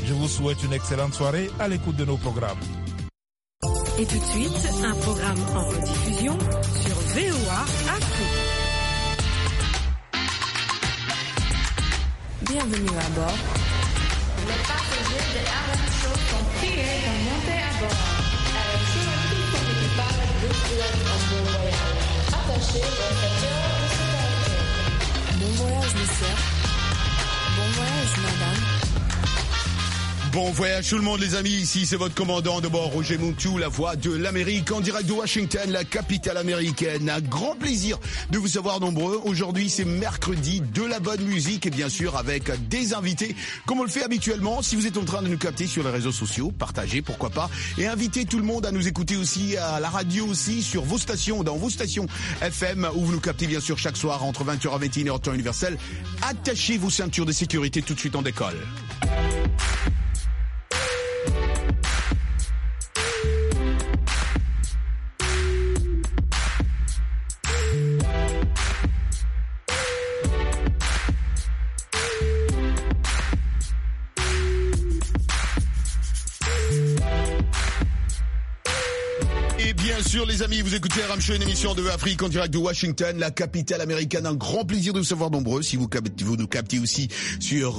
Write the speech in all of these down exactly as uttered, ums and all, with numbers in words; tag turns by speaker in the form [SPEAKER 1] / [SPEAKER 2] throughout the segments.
[SPEAKER 1] Je vous souhaite une excellente soirée à l'écoute de nos programmes.
[SPEAKER 2] Et tout de suite, un programme en rediffusion sur V O A Afrique. Bienvenue à bord.
[SPEAKER 3] Les passagers de R M Show sont priés de monter à bord. R M Show a tout son équipage de souhaite un bon voyage. Attachez vos ceintures de sécurité.
[SPEAKER 2] Bon voyage, monsieur. Bon voyage, madame.
[SPEAKER 4] Bon voyage tout le monde les amis, ici c'est votre commandant de bord Roger Montou, la voix de l'Amérique en direct de Washington, la capitale américaine. Un grand plaisir de vous savoir nombreux. Aujourd'hui c'est mercredi, de la bonne musique et bien sûr avec des invités comme on le fait habituellement. Si vous êtes en train de nous capter sur les réseaux sociaux, partagez pourquoi pas et invitez tout le monde à nous écouter aussi à la radio aussi sur vos stations, dans vos stations F M où vous nous captez bien sûr chaque soir entre vingt heures et vingt et une heures temps universel. Attachez vos ceintures de sécurité, tout de suite en décolle. Les amis, vous écoutez R M Show, une émission de Afrique en direct de Washington, la capitale américaine. Un grand plaisir de vous savoir nombreux. Si vous, vous nous captez aussi sur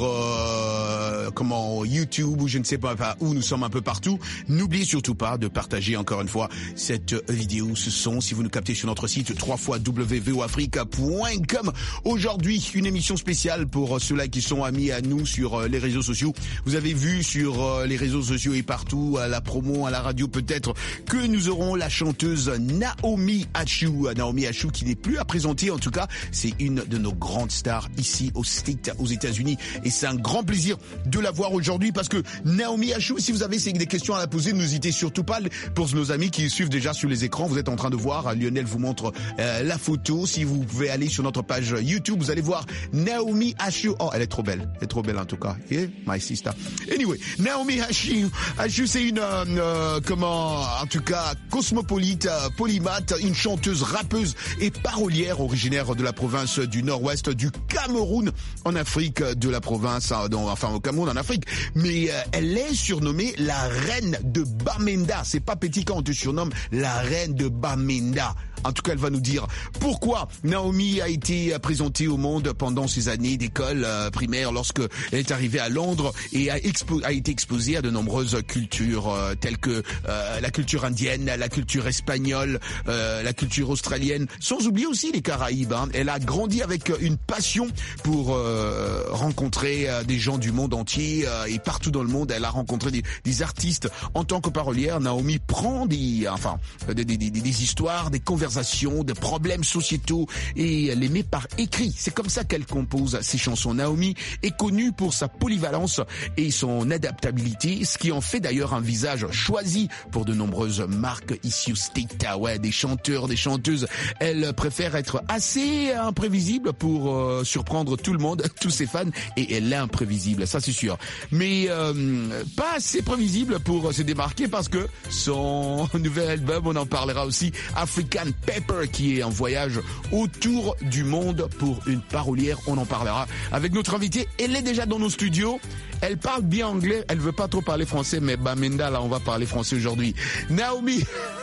[SPEAKER 4] euh, comment YouTube ou je ne sais pas enfin, où nous sommes un peu partout, n'oubliez surtout pas de partager encore une fois cette vidéo, ce son. Si vous nous captez sur notre site w w w point v o africa point com. Aujourd'hui, une émission spéciale pour ceux-là qui sont amis à nous sur les réseaux sociaux. Vous avez vu sur les réseaux sociaux et partout, à la promo, à la radio peut-être, que nous aurons la chanteuse Naomi Achui. Naomi Achui qui n'est plus à présenter, en tout cas, c'est une de nos grandes stars ici au State, aux États-Unis. Et c'est un grand plaisir de la voir aujourd'hui parce que Naomi Achui, si vous avez des questions à la poser, n'hésitez surtout pas. Pour nos amis qui suivent déjà sur les écrans, vous êtes en train de voir, Lionel vous montre euh, la photo. Si vous pouvez aller sur notre page YouTube, vous allez voir Naomi Achui. Oh, elle est trop belle. Elle est trop belle en tout cas. Yeah, my sister. Anyway, Naomi Achui. Achui, c'est une, euh, euh, comment, en tout cas, cosmopolite, polymathe, une chanteuse, rappeuse et parolière originaire de la province du nord-ouest du Cameroun en Afrique, de la province, dans, enfin au Cameroun en Afrique. Mais euh, elle est surnommée la reine de Bamenda. C'est pas petit quand on te surnomme la reine de Bamenda. En tout cas, elle va nous dire pourquoi Naomi a été présentée au monde pendant ses années d'école euh, primaire lorsque elle est arrivée à Londres et a, expo- a été exposée à de nombreuses cultures euh, telles que euh, la culture indienne, la culture espagnole, euh, la culture australienne, sans oublier aussi les Caraïbes. Hein. Elle a grandi avec une passion pour euh, rencontrer euh, des gens du monde entier euh, et partout dans le monde. Elle a rencontré des, des artistes. En tant que parolière, Naomi prend des, enfin, des, des, des, des histoires, des conversations, des problèmes sociétaux et les met par écrit. C'est comme ça qu'elle compose ses chansons. Naomi est connue pour sa polyvalence et son adaptabilité, ce qui en fait d'ailleurs un visage choisi pour de nombreuses marques ici au State. Ah ouais, des chanteurs, des chanteuses. Elle préfère être assez imprévisible pour euh, surprendre tout le monde, tous ses fans, et elle est imprévisible, ça c'est sûr. Mais euh, pas assez prévisible pour se démarquer parce que son nouvel album, on en parlera aussi, African Pepper, qui est en voyage autour du monde pour une parolière. On en parlera avec notre invitée. Elle est déjà dans nos studios. Elle parle bien anglais. Elle veut pas trop parler français, mais Bamenda, là, on va parler français aujourd'hui. Naomi.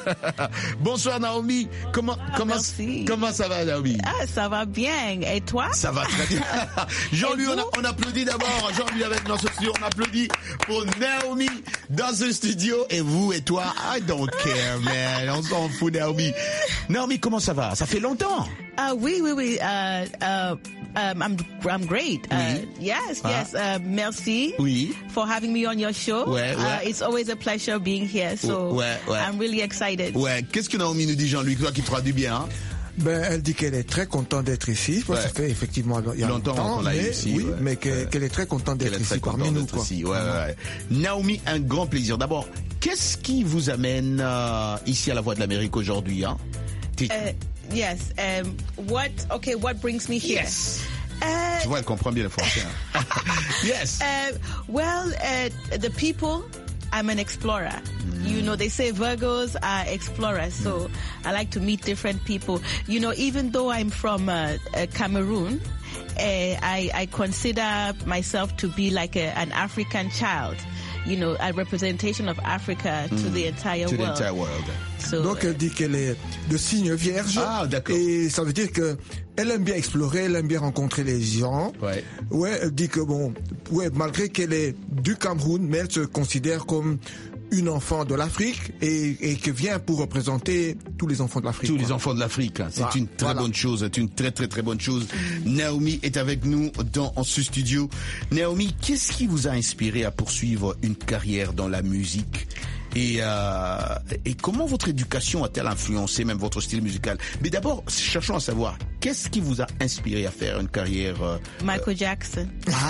[SPEAKER 4] Bonsoir, Naomi. Comment,
[SPEAKER 5] ah,
[SPEAKER 4] comment,
[SPEAKER 5] merci.
[SPEAKER 4] comment ça va, Naomi?
[SPEAKER 5] Ah, ça va bien. Et toi?
[SPEAKER 4] Ça va très bien. Jean-Louis, on, a, on applaudit d'abord. Jean-Louis avec dans ce studio. On applaudit pour Naomi dans ce studio. Et vous et toi, I don't care, man. On s'en fout, Naomi. Naomi, comment ça va? Ça fait longtemps.
[SPEAKER 5] Uh, oui, oui, oui. Uh, uh, um, I'm, I'm great. Uh,
[SPEAKER 4] oui.
[SPEAKER 5] Yes,
[SPEAKER 4] ah.
[SPEAKER 5] yes. Uh, merci
[SPEAKER 4] oui.
[SPEAKER 5] for having me on your show.
[SPEAKER 4] Ouais, ouais.
[SPEAKER 5] Uh, it's always a pleasure being here. So
[SPEAKER 4] ouais, ouais.
[SPEAKER 5] I'm really excited.
[SPEAKER 4] Ouais. Qu'est-ce que Naomi nous dit, Jean-Louis, toi qui traduis bien, hein?
[SPEAKER 6] Ben, elle dit qu'elle est très contente d'être ici. Ouais. Ça fait effectivement il y a
[SPEAKER 4] longtemps,
[SPEAKER 6] longtemps
[SPEAKER 4] qu'on l'a
[SPEAKER 6] mais,
[SPEAKER 4] ici,
[SPEAKER 6] oui,
[SPEAKER 4] ouais.
[SPEAKER 6] mais qu'elle, qu'elle est très contente d'être ici parmi nous. Quoi.
[SPEAKER 4] Ici. Ouais, ouais. Naomi, un grand plaisir. D'abord, qu'est-ce qui vous amène euh, ici à la Voix de l'Amérique aujourd'hui, hein?
[SPEAKER 5] Uh, yes. Um, what? Okay. What brings me here?
[SPEAKER 4] Yes.
[SPEAKER 5] Uh,
[SPEAKER 4] tu vois, elle comprend bien le français. Hein? Yes.
[SPEAKER 5] Uh, well, uh, the people. I'm an explorer. Mm. You know, they say Virgos are explorers, so mm. I like to meet different people. You know, even though I'm from uh, uh, Cameroon, I, I consider myself to be like a, an African child. You know, a representation of Africa to
[SPEAKER 4] Mm.
[SPEAKER 5] the entire
[SPEAKER 4] To the
[SPEAKER 5] world.
[SPEAKER 4] entire world.
[SPEAKER 5] So,
[SPEAKER 6] Donc elle dit qu'elle est de signe vierge.
[SPEAKER 4] Ah, d'accord.
[SPEAKER 6] Et ça veut dire que elle aime bien explorer, elle aime bien rencontrer les gens.
[SPEAKER 4] Ouais.
[SPEAKER 6] Ouais, elle dit que bon, ouais, malgré qu'elle est du Cameroun, mais elle se considère comme une enfant de l'Afrique et, et que vient pour représenter tous les enfants de l'Afrique.
[SPEAKER 4] Tous
[SPEAKER 6] quoi.
[SPEAKER 4] les enfants de l'Afrique. hein. C'est
[SPEAKER 6] Voilà.
[SPEAKER 4] une très
[SPEAKER 6] Voilà.
[SPEAKER 4] bonne chose. C'est une très très très bonne chose. Naomi est avec nous dans ce studio. Naomi, qu'est-ce qui vous a inspiré à poursuivre une carrière dans la musique? Et, euh, et comment votre éducation a-t-elle influencé même votre style musical? Mais d'abord, cherchons à savoir, qu'est-ce qui vous a inspiré à faire une carrière euh,
[SPEAKER 5] Michael Jackson.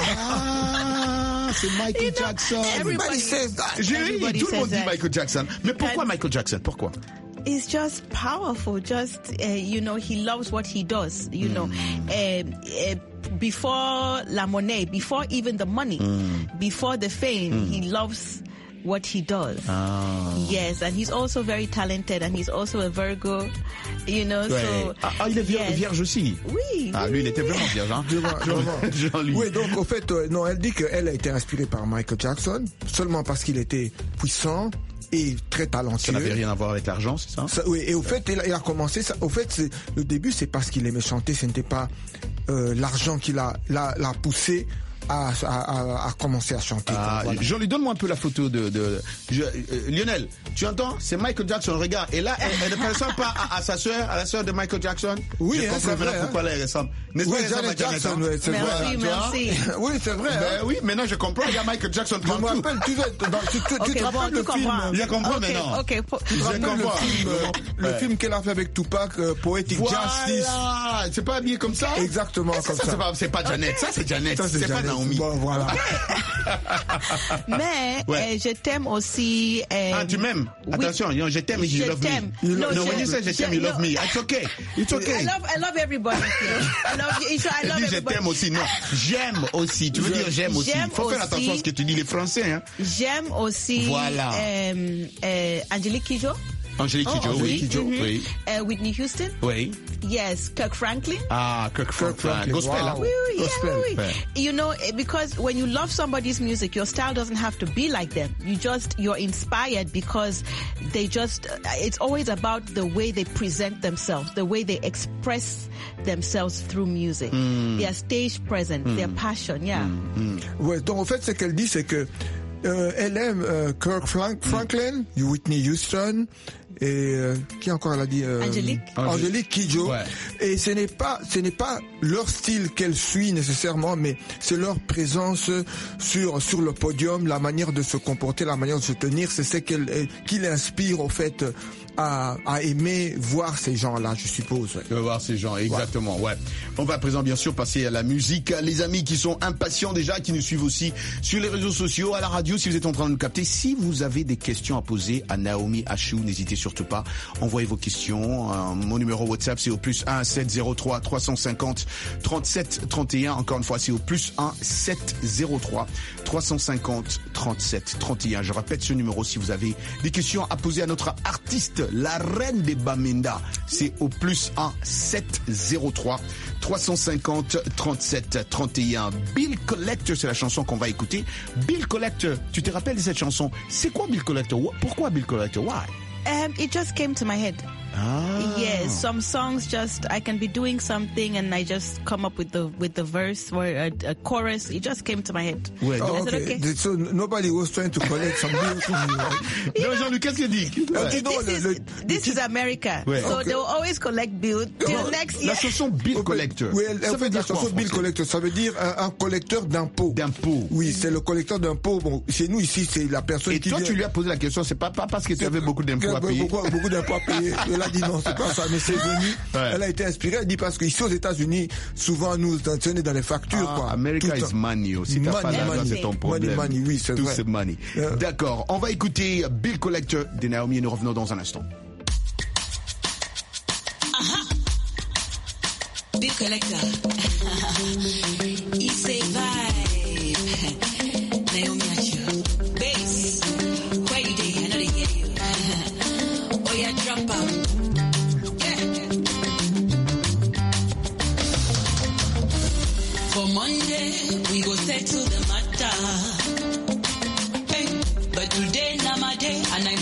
[SPEAKER 4] Ah, c'est Michael
[SPEAKER 5] You know,
[SPEAKER 4] Jackson.
[SPEAKER 6] Everybody says that.
[SPEAKER 4] J'ai
[SPEAKER 5] Everybody
[SPEAKER 4] tout le monde
[SPEAKER 5] says
[SPEAKER 4] dit
[SPEAKER 5] that.
[SPEAKER 4] Michael Jackson. Mais pourquoi
[SPEAKER 5] And-
[SPEAKER 4] Michael Jackson? Pourquoi?
[SPEAKER 5] It's just powerful. Just uh, you know, he loves what he does. You know, uh, uh, before la monnaie, before even the money, before the fame, he loves what he does. Yes, and he's also very talented, and he's also a Virgo. You know,
[SPEAKER 4] Ouais.
[SPEAKER 5] so
[SPEAKER 4] ah, ah, il est vierge,
[SPEAKER 5] yes.
[SPEAKER 4] vierge aussi.
[SPEAKER 5] Oui.
[SPEAKER 4] Ah,
[SPEAKER 5] oui,
[SPEAKER 4] lui, il
[SPEAKER 5] oui,
[SPEAKER 4] était
[SPEAKER 5] oui.
[SPEAKER 4] vraiment vierge, hein.
[SPEAKER 6] Je vois, je vois.
[SPEAKER 4] Jean-Louis.
[SPEAKER 6] Oui, donc au fait, euh, non, elle dit qu'elle a été inspirée par Michael Jackson seulement parce qu'il était puissant et très talentueux.
[SPEAKER 4] Ça n'avait rien à voir avec l'argent, c'est ça?
[SPEAKER 6] Ça, oui, et au fait, il a, il a commencé ça. Au fait, c'est, le début, c'est parce qu'il aimait chanter. Ce n'était pas euh, l'argent qui l'a, l'a, l'a poussé à, à, à, à commencer à chanter.
[SPEAKER 4] Ah,
[SPEAKER 6] Voilà.
[SPEAKER 4] Jean-Louis, donne-moi un peu la photo de, de je- euh, Lionel. Tu entends? C'est Michael Jackson. Regarde. Et là, elle, elle ne ressemble pas à, à sa sœur, à la sœur de Michael Jackson.
[SPEAKER 6] Oui,
[SPEAKER 4] Je
[SPEAKER 6] hein,
[SPEAKER 4] comprends
[SPEAKER 6] c'est
[SPEAKER 4] maintenant
[SPEAKER 6] vrai,
[SPEAKER 4] pourquoi elle ressemble. N'est-ce
[SPEAKER 6] Oui,
[SPEAKER 4] pas, elle ressemble
[SPEAKER 6] Janet
[SPEAKER 4] à Janet,
[SPEAKER 6] Jackson,
[SPEAKER 4] hein?
[SPEAKER 6] ouais, c'est
[SPEAKER 5] Merci,
[SPEAKER 6] vrai.
[SPEAKER 4] tu vois?
[SPEAKER 5] merci.
[SPEAKER 6] Oui, c'est vrai.
[SPEAKER 4] Ben
[SPEAKER 6] hein.
[SPEAKER 4] oui, maintenant je comprends. Il y a Michael Jackson
[SPEAKER 6] Je me
[SPEAKER 4] partout.
[SPEAKER 6] rappelle, tu, sais, dans, tu, tu, tu
[SPEAKER 5] Ok,
[SPEAKER 6] te
[SPEAKER 5] bon,
[SPEAKER 6] rappelles
[SPEAKER 5] tu
[SPEAKER 6] le film
[SPEAKER 5] comprends.
[SPEAKER 4] Je comprends
[SPEAKER 5] Ok,
[SPEAKER 4] maintenant.
[SPEAKER 5] ok, po-
[SPEAKER 6] Tu te
[SPEAKER 4] Je
[SPEAKER 6] rappelles le
[SPEAKER 4] comprends.
[SPEAKER 6] film, euh, le
[SPEAKER 4] Ouais.
[SPEAKER 6] film qu'elle a fait avec Tupac, euh, Poetic Justice.
[SPEAKER 4] Voilà. C'est pas habillé comme ça?
[SPEAKER 6] Exactement
[SPEAKER 4] Ça,
[SPEAKER 6] comme
[SPEAKER 4] ça,
[SPEAKER 6] ça.
[SPEAKER 4] c'est pas, c'est pas Janet. Ça, c'est Janet.
[SPEAKER 6] Ça,
[SPEAKER 4] C'est pas
[SPEAKER 6] Janet.
[SPEAKER 4] Naomi.
[SPEAKER 6] Bon, voilà.
[SPEAKER 5] Mais
[SPEAKER 4] Ouais.
[SPEAKER 5] euh, je t'aime aussi. euh,
[SPEAKER 4] Ah, tu m'aimes?
[SPEAKER 5] oui.
[SPEAKER 4] Attention, you know, je t'aime et you
[SPEAKER 5] Je
[SPEAKER 4] love
[SPEAKER 5] t'aime.
[SPEAKER 4] me.
[SPEAKER 5] No,
[SPEAKER 4] No,
[SPEAKER 5] je-
[SPEAKER 4] when you say je t'aime, you
[SPEAKER 5] je-
[SPEAKER 4] love me. It's okay. It's okay.
[SPEAKER 5] I love, I love everybody. here. I love you. I
[SPEAKER 4] Elle
[SPEAKER 5] love
[SPEAKER 4] dit je
[SPEAKER 5] everybody.
[SPEAKER 4] t'aime aussi. Non, j'aime aussi. Tu veux dire j'aime aussi.
[SPEAKER 5] J'aime
[SPEAKER 4] Faut faire
[SPEAKER 5] aussi.
[SPEAKER 4] attention à ce que tu dis les Français, hein.
[SPEAKER 5] J'aime aussi
[SPEAKER 4] Voilà.
[SPEAKER 5] euh, euh, Angelique Kidjo,
[SPEAKER 4] Angélique
[SPEAKER 5] Oh,
[SPEAKER 4] Kidjo, oui.
[SPEAKER 5] Angélique Kidjo.
[SPEAKER 4] Oui.
[SPEAKER 5] euh, Whitney Houston,
[SPEAKER 4] Oui.
[SPEAKER 5] yes, Kirk Franklin.
[SPEAKER 4] Ah, Kirk Franklin.
[SPEAKER 6] Franklin,
[SPEAKER 4] Gospel,
[SPEAKER 6] wow.
[SPEAKER 4] hein.
[SPEAKER 5] Oui, oui, yeah,
[SPEAKER 6] Gospel.
[SPEAKER 5] oui, oui.
[SPEAKER 4] Ouais.
[SPEAKER 5] You know, eh, because when you love somebody's music, your style doesn't have to be like them. You just, you're inspired because they just, uh, it's always about the way they present themselves, the way they express themselves through music. Their stage presence, their passion, yeah.
[SPEAKER 6] Ouais, donc en fait, ce qu'elle dit, c'est que euh, elle aime euh, Kirk Frank, Franklin, Whitney Houston et euh, qui encore elle a dit euh,
[SPEAKER 5] Angélique.
[SPEAKER 6] Angélique Kidjo.
[SPEAKER 4] Ouais.
[SPEAKER 6] Et ce n'est pas ce n'est pas leur style qu'elle suit nécessairement, mais c'est leur présence sur sur le podium, la manière de se comporter, la manière de se tenir, c'est ce qu'elle elle- qui l'inspire au fait à, à aimer voir ces gens-là, je suppose.
[SPEAKER 4] Tu vas voir ces gens, exactement, ouais. On va à présent bien sûr passer à la musique. Les amis qui sont impatients déjà, qui nous suivent aussi sur les réseaux sociaux, à la radio, si vous êtes en train de nous capter, si vous avez des questions à poser à Naomi Achou, n'hésitez surtout pas, envoyez vos questions. Euh, mon numéro WhatsApp c'est au plus un sept zéro trois trois cent cinquante trente-sept trente et un. Encore une fois, c'est au plus un sept zéro trois trois cent cinquante trente-sept trente et un. Je répète ce numéro si vous avez des questions à poser à notre artiste, la reine des Bamenda. C'est au plus un sept zéro trois trois cent cinquante trente-sept trente et un. Bill Collector, c'est la chanson qu'on va écouter. Bill Collector, tu te rappelles de cette chanson? C'est quoi Bill Collector? Wh- Pourquoi Bill Collector? Why?
[SPEAKER 5] Um, it just came to my head.
[SPEAKER 4] Ah.
[SPEAKER 5] Yes, some songs just I can be doing something and I just come up with the with the verse or a, a chorus. It just came to my head.
[SPEAKER 4] Ouais.
[SPEAKER 5] I
[SPEAKER 6] Oh,
[SPEAKER 5] said,
[SPEAKER 6] okay.
[SPEAKER 5] okay.
[SPEAKER 6] So nobody was trying to collect some bill from you. Right?
[SPEAKER 4] Non, Jean-Luc, qu'est-ce qu'il dit?
[SPEAKER 6] Euh,
[SPEAKER 4] Ouais.
[SPEAKER 6] dis donc,
[SPEAKER 5] This
[SPEAKER 6] le-
[SPEAKER 5] is
[SPEAKER 6] le-
[SPEAKER 5] this is America,
[SPEAKER 4] Ouais.
[SPEAKER 5] so
[SPEAKER 6] Okay.
[SPEAKER 5] they will always collect bill till
[SPEAKER 6] Oh,
[SPEAKER 5] next
[SPEAKER 4] La
[SPEAKER 5] year.
[SPEAKER 4] chanson Bill
[SPEAKER 6] Ok.
[SPEAKER 4] Collector.
[SPEAKER 6] Oui, elle,
[SPEAKER 4] ça
[SPEAKER 6] en
[SPEAKER 4] veut
[SPEAKER 6] fait,
[SPEAKER 4] dire
[SPEAKER 6] la
[SPEAKER 4] quoi en
[SPEAKER 6] chanson Bill
[SPEAKER 4] français?
[SPEAKER 6] Collector, ça veut dire un, un collecteur d'impôts.
[SPEAKER 4] D'impôts.
[SPEAKER 6] Oui, c'est le collecteur d'impôts. Bon, chez nous ici, c'est la personne
[SPEAKER 4] Et
[SPEAKER 6] qui
[SPEAKER 4] toi,
[SPEAKER 6] vient-
[SPEAKER 4] tu lui as posé la question, c'est pas, pas parce que tu avais beaucoup d'impôts à
[SPEAKER 6] Beaucoup-
[SPEAKER 4] payer.
[SPEAKER 6] Beaucoup, beaucoup d'impôts à payer. Elle a dit non, c'est pas ça, mais c'est venu.
[SPEAKER 4] Ouais.
[SPEAKER 6] Elle a été inspirée. Elle dit parce qu'ici aux États-Unis, souvent nous on est dans les factures.
[SPEAKER 4] Ah,
[SPEAKER 6] quoi.
[SPEAKER 4] America
[SPEAKER 6] Tout le
[SPEAKER 4] is
[SPEAKER 6] temps.
[SPEAKER 4] money. Si t'as pas
[SPEAKER 6] Money,
[SPEAKER 4] d'argent,
[SPEAKER 6] money.
[SPEAKER 4] c'est ton problème.
[SPEAKER 6] Money, money, oui, c'est
[SPEAKER 4] Tout
[SPEAKER 6] vrai.
[SPEAKER 4] c'est money.
[SPEAKER 6] Euh.
[SPEAKER 4] D'accord. On va écouter Bill Collector de Naomi et nous revenons dans un instant.
[SPEAKER 7] Bill Collector. He say vibe. Naomi Achou. Bass. Where you dey? I know they hear you. Oh yeah, drop out. Yeah.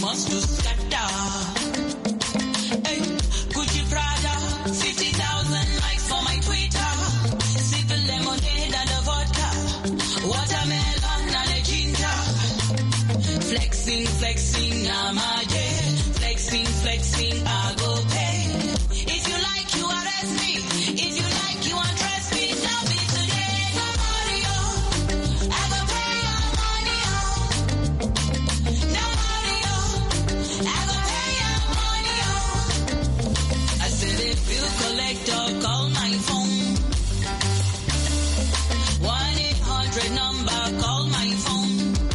[SPEAKER 7] must to scatter. Hey, Gucci Prada, fifty thousand likes for my Twitter. Sip the lemonade and the vodka, watermelon and the ginger. Flexing, flexing, I'm a day. Flexing, flexing, I go pay. If you like, you arrest me. If you like, you undress me. Now be today, somebody, oh. I go pay your money, oh. Nobody, oh. I go pay your money, oh. I said if you collector, call my phone. one eight hundred number, call my phone.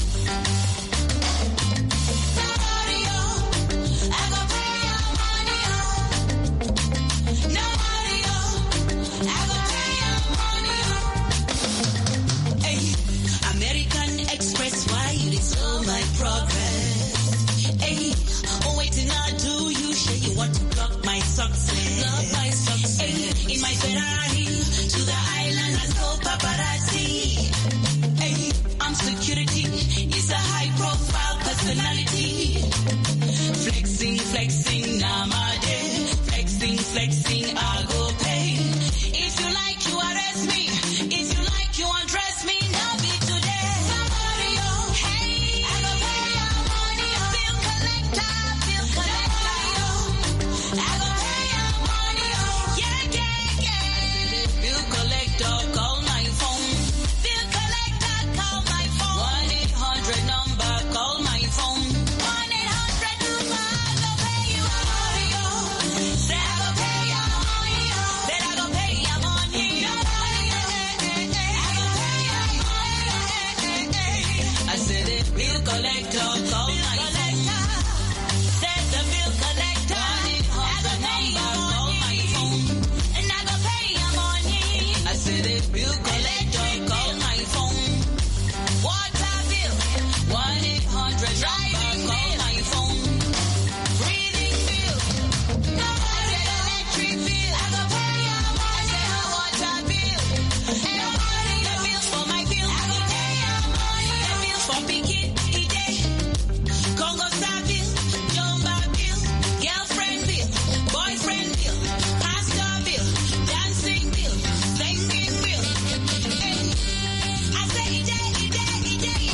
[SPEAKER 7] Somebody, oh. I go pay your money, oh. Nobody, oh. I go pay your money, oh. Hey, American Express, why you dey slow my progress? Hey, oh waiting I do you sure you want to block my success? Block my success. Hey, in my Ferrari to the island, I saw paparazzi. Hey, I'm security. It's a high profile personality. Flexing, flexing, now my day. Flexing, flexing, I go pay. If you like, you arrest me. If you like, you undress me. Now be today. Somebody, oh, hey, I go pay your money, oh. Bill collector, bill collector, oh. I go pay your money, oh. Yeah, yeah, yeah. Bill collector, call my phone. Bill collector, call my phone. one eight hundred number, call my phone. one eight hundred number, I go pay you money, oh. Say I go pay your money, oh. Say I go pay your money, nobody, oh. I go pay your money, oh. I said the bill collector, call my phone. Said the bill collector, one eight hundred number, call my phone. And I go pay your money. I said the bill collector, call my phone. Water bill, one eight hundred number, call my phone. Breathing bill, nobody, electric bill. I go pay your money. I water bill, nobody, the bills for my bill. I go pay your money. The bills for Pikin, Ide, Congo Star bill, Jumba bill, girlfriend bill, boyfriend bill, pastor bill, dancing bill, singing bill. Hey, I say Ide, Ide, Ide,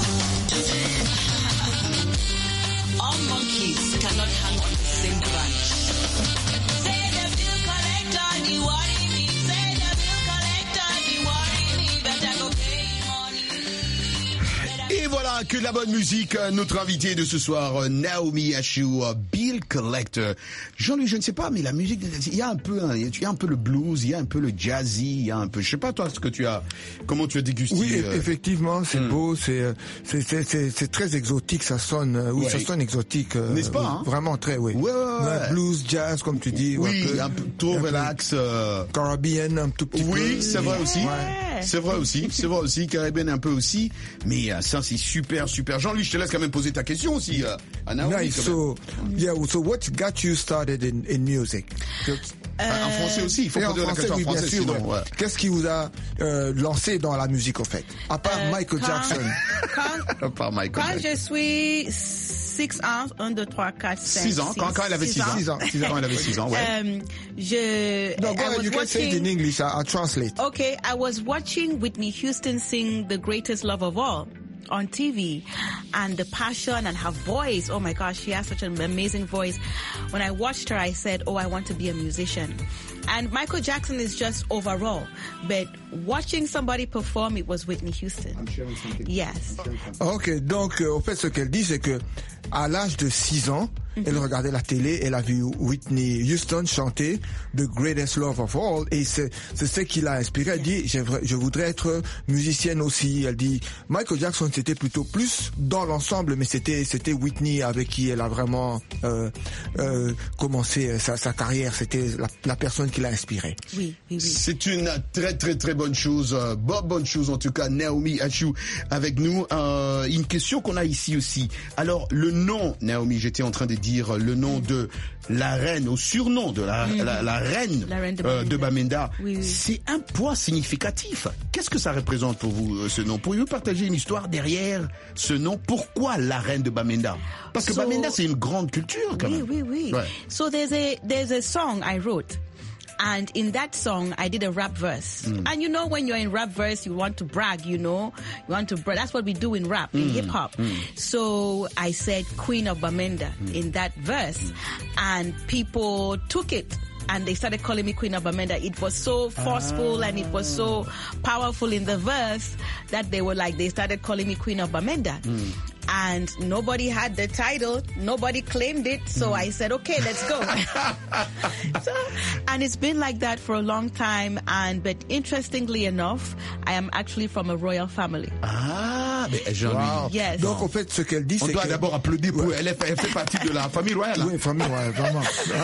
[SPEAKER 7] yo. All monkeys cannot hang on the same branch. Say the bill collector, the worry me. Say the bill collector, the worry me. Better go pay money.
[SPEAKER 4] Et voilà, que de la bonne musique. Notre invité de ce soir, Naomi Ashu, Bill Collector. Jean-Louis, je ne sais pas, mais la musique, il y a un peu, hein, il y a un peu le blues, il y a un peu le jazzy, il y a un peu, je sais pas toi, ce que tu as, comment tu as dégusté.
[SPEAKER 6] Oui,
[SPEAKER 4] euh,
[SPEAKER 6] effectivement, c'est
[SPEAKER 4] hmm.
[SPEAKER 6] beau, c'est euh, c'est c'est c'est c'est très exotique, ça sonne, euh, oui,
[SPEAKER 4] Ouais.
[SPEAKER 6] ça sonne exotique, euh,
[SPEAKER 4] N'est-ce pas,
[SPEAKER 6] oui,
[SPEAKER 4] hein?
[SPEAKER 6] Vraiment très, oui.
[SPEAKER 4] Ouais, ouais, ouais.
[SPEAKER 6] Blues, jazz, comme tu dis.
[SPEAKER 4] Oui,
[SPEAKER 6] un peu,
[SPEAKER 4] un peu trop
[SPEAKER 6] un peu
[SPEAKER 4] relax. euh,
[SPEAKER 6] Caribbean, un tout petit peu.
[SPEAKER 4] Oui, c'est vrai aussi.
[SPEAKER 6] Ouais.
[SPEAKER 4] C'est vrai aussi, c'est vrai aussi, Caribbean un peu aussi, mais euh, ça c'est super, super. Jean-Louis, je te laisse quand même poser ta question aussi, euh, à Naomi.
[SPEAKER 6] Nice.
[SPEAKER 4] quand même.
[SPEAKER 6] So, yeah. So, what got you started in in music?
[SPEAKER 4] En français aussi, il faut
[SPEAKER 6] Et en
[SPEAKER 4] poser la question en
[SPEAKER 6] oui, bien
[SPEAKER 4] français,
[SPEAKER 6] sûr,
[SPEAKER 4] sinon.
[SPEAKER 6] ouais.
[SPEAKER 4] Ouais.
[SPEAKER 6] Qu'est-ce qui vous a euh, lancé dans la musique, au fait? À part
[SPEAKER 5] Euh,
[SPEAKER 6] Michael
[SPEAKER 5] quand-
[SPEAKER 6] Jackson.
[SPEAKER 5] Quand,
[SPEAKER 4] Par Michael
[SPEAKER 5] quand
[SPEAKER 4] Jackson.
[SPEAKER 5] je suis six ans, un, deux, trois, quatre, cinq,
[SPEAKER 4] Six ans, quand, quand elle avait six ans.
[SPEAKER 6] Six ans.
[SPEAKER 4] Six ans, quand elle avait six ans, ouais.
[SPEAKER 5] Um, je,
[SPEAKER 6] No, go
[SPEAKER 5] I
[SPEAKER 6] ahead.
[SPEAKER 5] was
[SPEAKER 6] You can say it in
[SPEAKER 5] watching,
[SPEAKER 6] English. I, I'll translate.
[SPEAKER 5] okay, I was watching Whitney Houston sing The Greatest Love of All on T V, and the passion and her voice, oh my gosh, she has such an amazing voice. When I watched her, I said, oh, I want to be a musician. And Michael Jackson is just overall, but watching somebody perform, it was Whitney Houston. Yes.
[SPEAKER 6] Ok, donc euh, au fait, ce qu'elle dit, c'est que à l'âge de six ans, elle regardait la télé, elle a vu Whitney Houston chanter The Greatest Love of All, et c'est c'est ce qui l'a inspirée. Elle dit, j'aimerais- je voudrais être musicienne aussi. Elle dit, Michael Jackson, c'était plutôt plus dans l'ensemble, mais c'était c'était Whitney avec qui elle a vraiment euh, euh, commencé sa, sa carrière. C'était la, la personne qui l'a inspirée.
[SPEAKER 5] Oui, oui, oui.
[SPEAKER 4] C'est une très très très bonne chose, euh, bonne bonne chose en tout cas. Naomi Ashu avec nous. Euh, une question qu'on a ici aussi. Alors le nom, Naomi, j'étais en train de dire dire le nom de la reine, au surnom de la, mm. la, la reine,
[SPEAKER 5] la reine de
[SPEAKER 4] euh,
[SPEAKER 5] Bamenda.
[SPEAKER 4] de Bamenda,
[SPEAKER 5] oui, oui.
[SPEAKER 4] c'est un poids significatif. Qu'est-ce que ça représente pour vous, euh, ce nom? Pourriez-vous partager une histoire derrière ce nom? Pourquoi la reine de Bamenda? Parce que
[SPEAKER 5] So,
[SPEAKER 4] Bamenda, c'est une grande culture, quand
[SPEAKER 5] oui,
[SPEAKER 4] même.
[SPEAKER 5] oui, oui.
[SPEAKER 4] Ouais.
[SPEAKER 5] So there's a there's a song I wrote. And in that song, I did a rap verse. Mm. And you know, when you're in rap verse, you want to brag, you know, you want to brag. That's what we do in rap, mm. in hip hop. Mm. So I said Queen of Bamenda mm. in that verse. Mm. And people took it. And they started calling me Queen of Bamenda. It was so forceful ah. and it was so powerful in the verse that they were like, they started calling me Queen of Bamenda. Mm. And nobody had the title, nobody claimed it, so mm. I said, okay, let's go. So, and it's been like that for a long time, and but interestingly enough, I am actually from a royal family.
[SPEAKER 4] Ah, mais Jean-Louis.
[SPEAKER 6] Wow.
[SPEAKER 5] Yes.
[SPEAKER 6] Donc en fait, ce qu'elle dit,
[SPEAKER 4] On
[SPEAKER 6] c'est
[SPEAKER 4] doit
[SPEAKER 6] que...
[SPEAKER 4] d'abord applaudir pour
[SPEAKER 6] Ouais.
[SPEAKER 4] elle. Elle fait, elle fait partie de la famille royale.
[SPEAKER 6] Oui, famille royale, vraiment.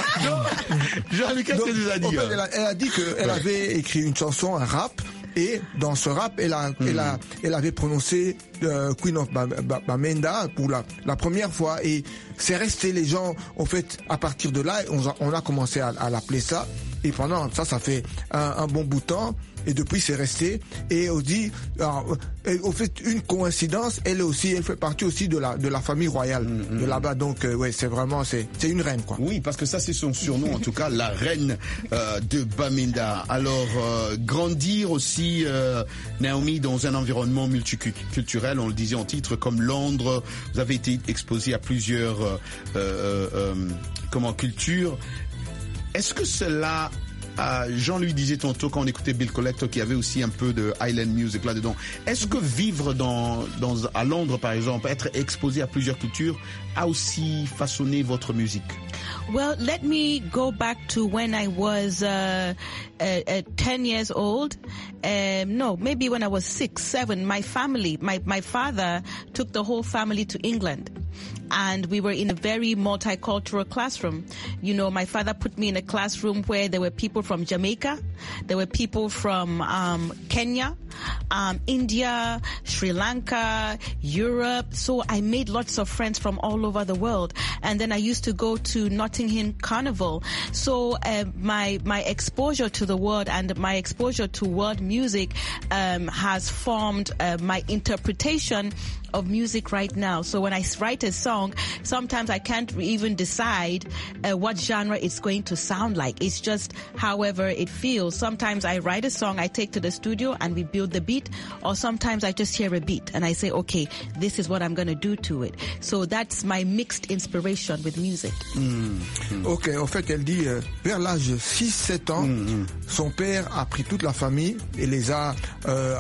[SPEAKER 4] Jean-Louis, qu'est-ce
[SPEAKER 6] Donc,
[SPEAKER 4] que tu as dit?
[SPEAKER 6] en fait,
[SPEAKER 4] hein?
[SPEAKER 6] elle, a, elle a dit qu'elle
[SPEAKER 4] Ouais.
[SPEAKER 6] avait écrit une chanson, un rap, et dans ce rap, elle, a, mm. elle, a, elle avait prononcé euh, Queen of Bamenda pour la, la première fois, et c'est resté, les gens, en fait, à partir de là, on a, on a commencé à, à l'appeler ça, et pendant ça, ça fait un, un bon bout de temps, et depuis c'est resté, et on dit, alors, au fait, une coïncidence, elle aussi, elle fait partie aussi de la, de la famille royale, mm, de là-bas, donc, euh, ouais, c'est vraiment, c'est, c'est une reine, quoi.
[SPEAKER 4] Oui, parce que ça, c'est son surnom, en tout cas, la reine euh, de Bamenda. Alors, euh, grandir aussi, euh, Naomi, dans un environnement multiculturel, on le disait en titre, comme Londres, vous avez été exposé à plusieurs, euh, euh, euh, comment, cultures. Est-ce que cela... Euh, Jean-Louis disait tantôt quand on écoutait Bill Collector qu'il y avait aussi un peu de Highland Music là-dedans. Est-ce que vivre dans, dans, à Londres, par exemple, être exposé à plusieurs cultures, a aussi façonné votre musique?
[SPEAKER 5] Well, let me go back to when I was uh, uh, uh, ten years old. Um, no, maybe when I was six, seven. My family, my, my father took the whole family to England. And we were in a very multicultural classroom. You know, my father put me in a classroom where there were people from Jamaica, there were people from um, Kenya, um, India, Sri Lanka, Europe. So I made lots of friends from all over the world. And then I used to go to Notting Hill Carnival. So uh, my my exposure to the world and my exposure to world music um, has formed uh, my interpretation of music right now. So when I write a song, sometimes I can't even decide uh, what genre it's going to sound like. It's just however it feels. Sometimes I write a song, I take to the studio and we build the beat, or sometimes I just hear a beat and I say, okay, this is what I'm going to do to it. So that's my mixed inspiration with music.
[SPEAKER 6] Mm. Mm. Ok, en fait, elle dit, euh, vers l'âge de six sept ans, mm. son père a pris toute la famille et les a euh,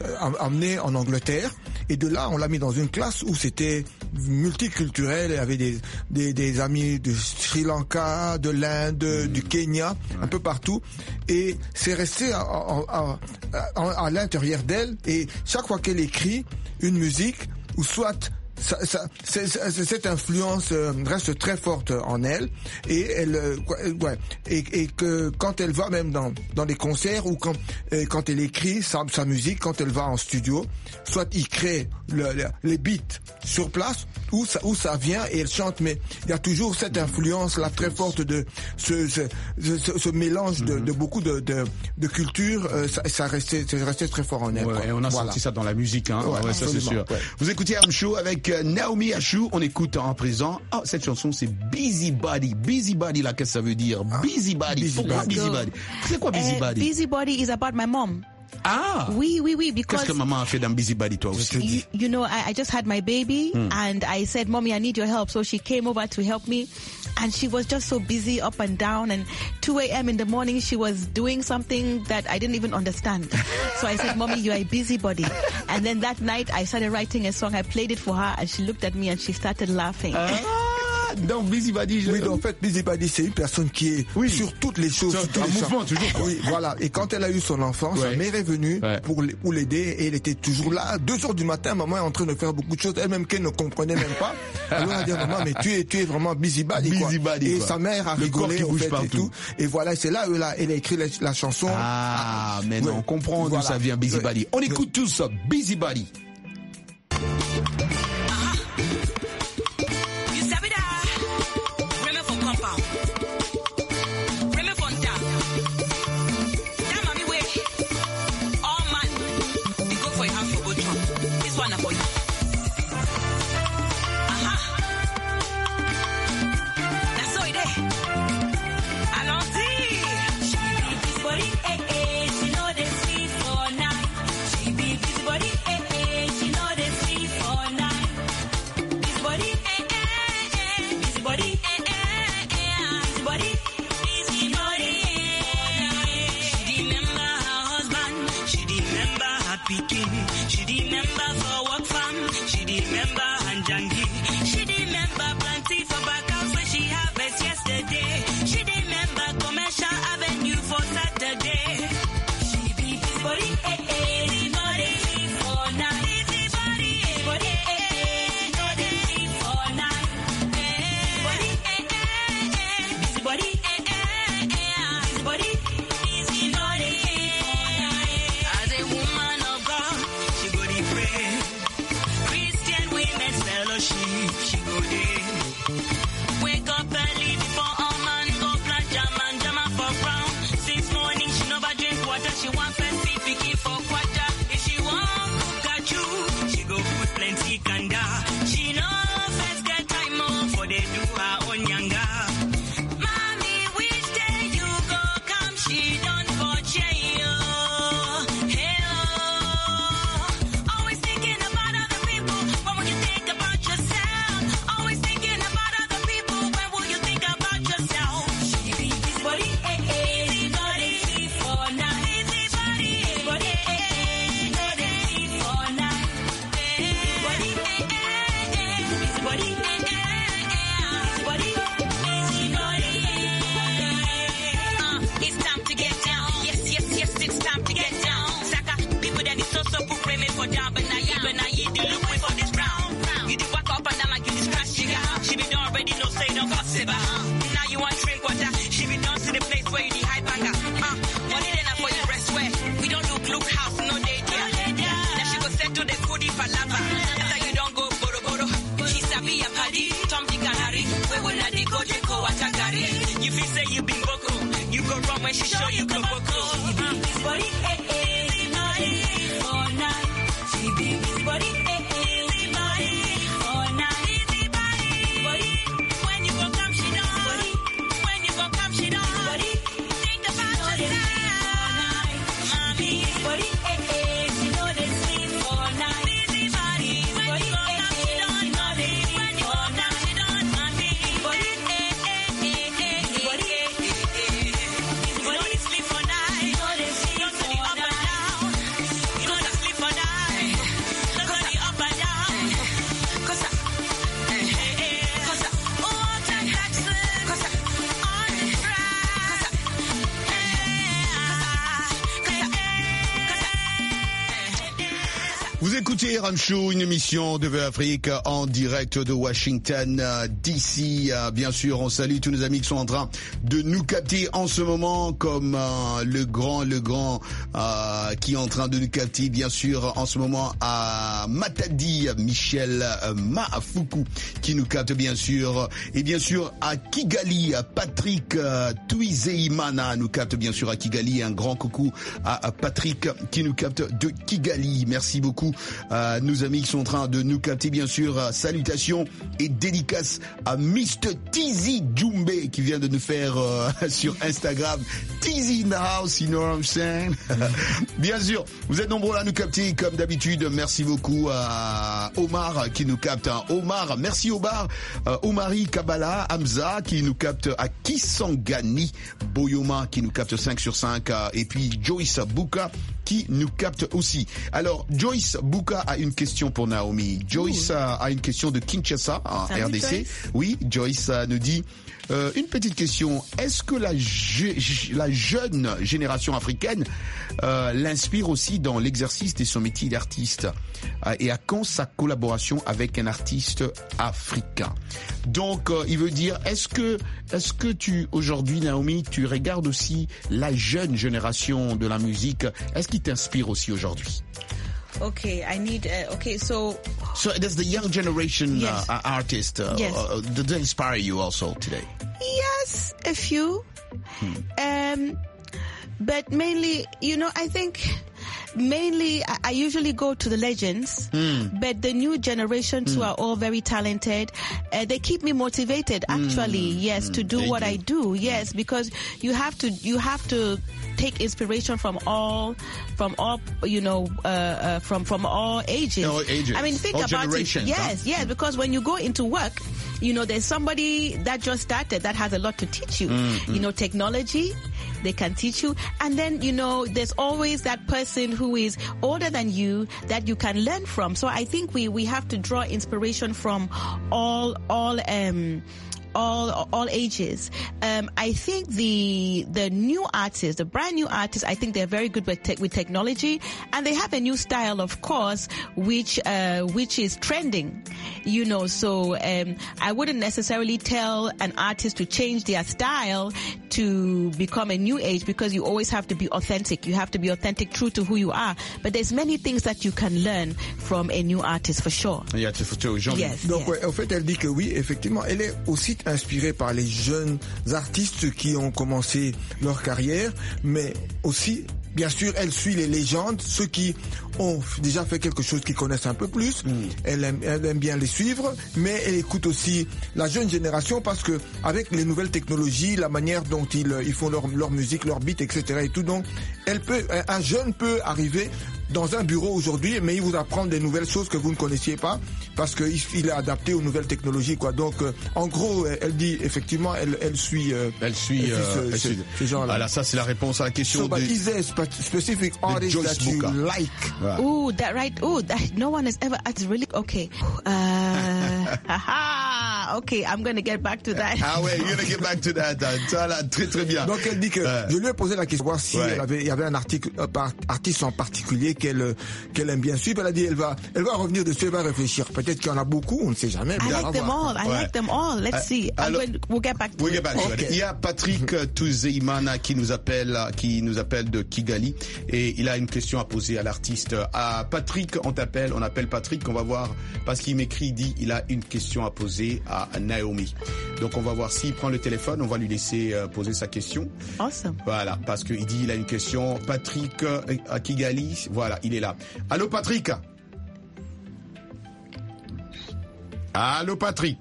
[SPEAKER 6] amenés en Angleterre. Et de là, on l'a mis dans une classe où c'était multiculturel. Il y avait des, des, des amis de Sri Lanka, de l'Inde, mmh. du Kenya, ouais. un peu partout. Et c'est resté à, à, à, à l'intérieur d'elle. Et chaque fois qu'elle écrit une musique, ou soit... Ça, ça, c'est, c'est, cette influence euh, reste très forte en elle, et elle, euh, ouais, et, et que quand elle va même dans dans des concerts ou quand euh, quand elle écrit sa, sa musique, quand elle va en studio, soit il crée le, le, les beats sur place où ça où ça vient et elle chante, mais il y a toujours cette influence là très forte de ce ce, ce, ce mélange de, de beaucoup de de, de cultures, euh, ça, ça restait c'est resté très fort en elle.
[SPEAKER 4] Ouais, et on a
[SPEAKER 6] voilà.
[SPEAKER 4] senti ça dans la musique, hein.
[SPEAKER 6] Ouais,
[SPEAKER 4] ouais, ça c'est sûr.
[SPEAKER 6] Ouais.
[SPEAKER 4] Vous écoutez Am Show avec Naomi Achou, on écoute en présent. Oh, cette chanson c'est Busybody. Busybody là, qu'est-ce que ça veut dire? Ah, Busybody. Busy Pourquoi Busybody? Busybody C'est quoi Busybody?
[SPEAKER 5] Uh, busybody is about my mom.
[SPEAKER 4] Ah.
[SPEAKER 5] Oui, oui, oui. Because
[SPEAKER 4] qu'est-ce que maman a fait dans Busybody, toi aussi?
[SPEAKER 5] You, you know, I, I just had my baby, mm. and I said, "Mommy, I need your help." So she came over to help me, and she was just so busy up and down. And two a.m. in the morning, she was doing something that I didn't even understand. So I said, "Mommy, you are a busybody." And then that night, I started writing a song. I played it for her, and she looked at me and she started laughing.
[SPEAKER 4] Ah. Donc Busybody, je...
[SPEAKER 6] oui, donc, en fait, Busybody, c'est une personne qui est oui. sur toutes les choses.
[SPEAKER 4] Sur,
[SPEAKER 6] sur
[SPEAKER 4] un mouvement, toujours.
[SPEAKER 6] Oui, voilà. Et quand elle a eu son enfant, ouais. sa mère est venue ouais. pour, pour l'aider et elle était toujours là. Deux heures du matin, maman est en train de faire beaucoup de choses. Elle-même qu'elle ne comprenait même pas. Alors elle a dit, maman, mais tu es, tu es vraiment Busybody, quoi. Busybody, et quoi. Sa mère a
[SPEAKER 4] le
[SPEAKER 6] rigolé,
[SPEAKER 4] en fait,
[SPEAKER 6] partout. Et tout. Et voilà, c'est là où elle a, elle a écrit la, la chanson.
[SPEAKER 4] Ah, mais ouais. non, on comprend voilà. d'où ça vient, Busybody. Ouais. On écoute tout ça, Busybody.
[SPEAKER 7] remember Anjangi. She remember plenty for back house where she harvest yesterday. She remember Commercial Avenue for Saturday. She be busybody, eh eh, busybody for night. Busybody, eh body, eh eh, no dey sleep for night. Eh, body, eh eh eh, busybody, eh eh eh, busybody, busybody for night. As a woman of God, she go dey pray. Christian Women's Fellowship, she go dey. Wake up early before all man go plant jam and jam up for brown. Since morning she never drink water, she want first see pikin for quarter. If she want cook kaju, she go put plenty kanda. She no first get time off for they do her own yanga. Mommy, which day you go come? She done for jail. Hey, oh. Always thinking about other people. When will you think about yourself? Always thinking about other people. When will you think about yourself? She be busybody, eh eh, busybody for night. Busybody, busybody, eh eh, no dey sleep for night. Busybody, eh eh eh, busybody, eh eh eh, busybody, busybody. Uh, it's time to get down. Yes, yes, yes, it's time to get down. Saka, people that is so so put payment for down, but now you, but now you do look way for this round. You do walk up and down like you just crash chica. She be done already, no say no gossip. Now you want drink water. She be done to the place where you the high banger. Uh, money then for you rest where we don't look look house no day there. Now she go settle the foodie for lava. After you don't go boro boro. She sabi a paddy, Tom Dick and Harry. Where will not go Jeko Watagari? You feel say you been boko. You go wrong when she show you go boko. She be busybody, eh eh, busybody for night. She be busybody, eh eh, busybody for night. Busybody, busybody. When you go come, she done. When you go come, she done. Think about yourself, mommy. Busybody, eh eh, she know they sleep for night. Busybody, when you go come, she done. When you go come, she done, mommy. Busybody, eh eh eh eh, busybody, eh eh eh. You know they sleep for night. You know they sleep for night. You know they sleep for night. Look on the up and down. Cause I, eh eh eh, cause I, oh, take taxes. Cause I, on the track. Cause I, eh, cause I,
[SPEAKER 4] Vous écoutez Ram Show, une émission de V Afrique en direct de Washington D C. Bien sûr, on salue tous nos amis qui sont en train de nous capter en ce moment, comme euh, le grand, le grand euh, qui est en train de nous capter, bien sûr, en ce moment à Matadi, Michel euh, Mafuku qui nous capte, bien sûr, et bien sûr à Kigali, Patrick euh, Tuizeimana nous capte, bien sûr, à Kigali. Un grand coucou à, à Patrick qui nous capte de Kigali. Merci beaucoup. Euh, nos amis qui sont en train de nous capter, bien sûr. Euh, salutations et dédicaces à mister Tizi Djumbe qui vient de nous faire euh, sur Instagram. Tizi in the house, you know what I'm saying? Bien sûr, vous êtes nombreux à nous capter comme d'habitude. Merci beaucoup à Omar qui nous capte. Hein. Omar, merci Omar. Euh, Omari Kabala, Hamza qui nous capte à Kisangani. Boyoma qui nous capte cinq sur cinq. Euh, et puis Joyce Buka qui nous capte aussi. Alors, Joyce Buka a une question pour Naomi. Joyce a, a une question de Kinshasa, en
[SPEAKER 5] Salut,
[SPEAKER 4] R D C.
[SPEAKER 5] Joyce.
[SPEAKER 4] Oui, Joyce euh, nous dit, euh, une petite question. Est-ce que la, je, la jeune génération africaine euh, l'inspire aussi dans l'exercice de son métier d'artiste? euh, Et à quand sa collaboration avec un artiste africain? Donc, euh, il veut dire, est-ce que, est-ce que tu, aujourd'hui, Naomi, tu regardes aussi la jeune génération de la musique? Est-ce qu'il t'inspire aussi aujourd'hui?
[SPEAKER 5] Okay, I need. Uh, okay, so
[SPEAKER 4] So there's the young generation
[SPEAKER 5] Yes.
[SPEAKER 4] uh, artist. Uh,
[SPEAKER 5] Yes.
[SPEAKER 4] uh, do they inspire you also today?
[SPEAKER 5] yes, a few, um, but mainly, you know, I think mainly I, I usually go to the legends, but the new generations who are all very talented, uh, they keep me motivated. Actually, yes, to do
[SPEAKER 4] They
[SPEAKER 5] what
[SPEAKER 4] do.
[SPEAKER 5] I do. Yes, because you have to. You have to take inspiration from all, from all, you know, uh, uh, from from all ages.
[SPEAKER 4] All ages.
[SPEAKER 5] I mean, think
[SPEAKER 4] All
[SPEAKER 5] about it.
[SPEAKER 4] generations,
[SPEAKER 5] Yes,
[SPEAKER 4] huh?
[SPEAKER 5] yes, because when you go into work, you know, there's somebody that just started that has a lot to teach you. You know, technology, they can teach you. And then, you know, there's always that person who is older than you that you can learn from. So I think we, we have to draw inspiration from all, all, um, all all ages. Um, I think the the new artists, the brand new artists, I think they're very good with te- with technology, and they have a new style, of course, which uh, which is trending. You know, so um, I wouldn't necessarily tell an artist to change their style to become a new age, because you always have to be authentic. You have to be authentic, true to who you are. But there's many things that you can learn from a new artist, for sure.
[SPEAKER 4] Yeah, tu- tu- Jean-
[SPEAKER 5] Yes.
[SPEAKER 6] Donc,
[SPEAKER 5] yes.
[SPEAKER 6] ouais, en fait, elle dit que oui, effectivement, elle est aussi inspirée par les jeunes artistes qui ont commencé leur carrière, mais aussi, bien sûr, elle suit les légendes, ceux qui ont déjà fait quelque chose qu'ils connaissent un peu plus. Mm. Elle, aime, elle aime bien les suivre, mais elle écoute aussi la jeune génération, parce que avec les nouvelles technologies, la manière dont ils, ils font leur, leur musique, leur beat, et cetera et tout, donc, elle peut, un jeune peut arriver dans un bureau aujourd'hui, mais il vous apprend des nouvelles choses que vous ne connaissiez pas, parce qu'il il est adapté aux nouvelles technologies, quoi. Donc, euh, en gros, elle dit effectivement, elle, elle suit, euh,
[SPEAKER 4] elle suit,
[SPEAKER 6] elle
[SPEAKER 4] euh,
[SPEAKER 6] ce,
[SPEAKER 4] elle
[SPEAKER 6] ce,
[SPEAKER 4] suit.
[SPEAKER 6] ces gens-là.
[SPEAKER 4] Voilà, ça c'est la réponse à la question.
[SPEAKER 6] So,
[SPEAKER 4] de...
[SPEAKER 6] but is there a spe- specific artist
[SPEAKER 4] Joyce
[SPEAKER 6] that you
[SPEAKER 4] Booker.
[SPEAKER 6] like?
[SPEAKER 4] Voilà.
[SPEAKER 5] Ooh, that right. Ooh, that no one has ever. That's really okay. Uh, haha. Okay, I'm gonna get back to that.
[SPEAKER 4] Ah ouais, you're gonna get back to that. Ça là, très très bien.
[SPEAKER 6] Donc elle dit que
[SPEAKER 4] euh,
[SPEAKER 6] je lui ai posé la question voir si
[SPEAKER 4] ouais.
[SPEAKER 6] elle avait, il y avait un article, euh, par, artiste en particulier qu'elle qu'elle aime bien suivre. Elle a dit elle va elle va revenir dessus, elle va réfléchir. Peut-être qu'il y en a beaucoup, on ne sait jamais.
[SPEAKER 5] I like them all. I
[SPEAKER 4] Ouais.
[SPEAKER 5] like them all. Let's
[SPEAKER 4] Euh,
[SPEAKER 5] see. I'm
[SPEAKER 4] alors-
[SPEAKER 5] going, we'll get back to
[SPEAKER 4] We'll
[SPEAKER 5] it.
[SPEAKER 4] get back to it.
[SPEAKER 6] Okay.
[SPEAKER 4] Il y a Patrick Touzeimana qui nous appelle, qui nous appelle de Kigali, et il a une question à poser à l'artiste. À Patrick, on t'appelle, on appelle Patrick, on va voir, parce qu'il m'écrit, il dit, il a une question à poser à Naomi. Donc on va voir s'il prend le téléphone, on va lui laisser euh, poser sa question.
[SPEAKER 5] Awesome.
[SPEAKER 4] Voilà, parce qu'il dit, il a une question. Patrick euh, à Kigali, voilà, il est là. Allô Patrick. Allô Patrick.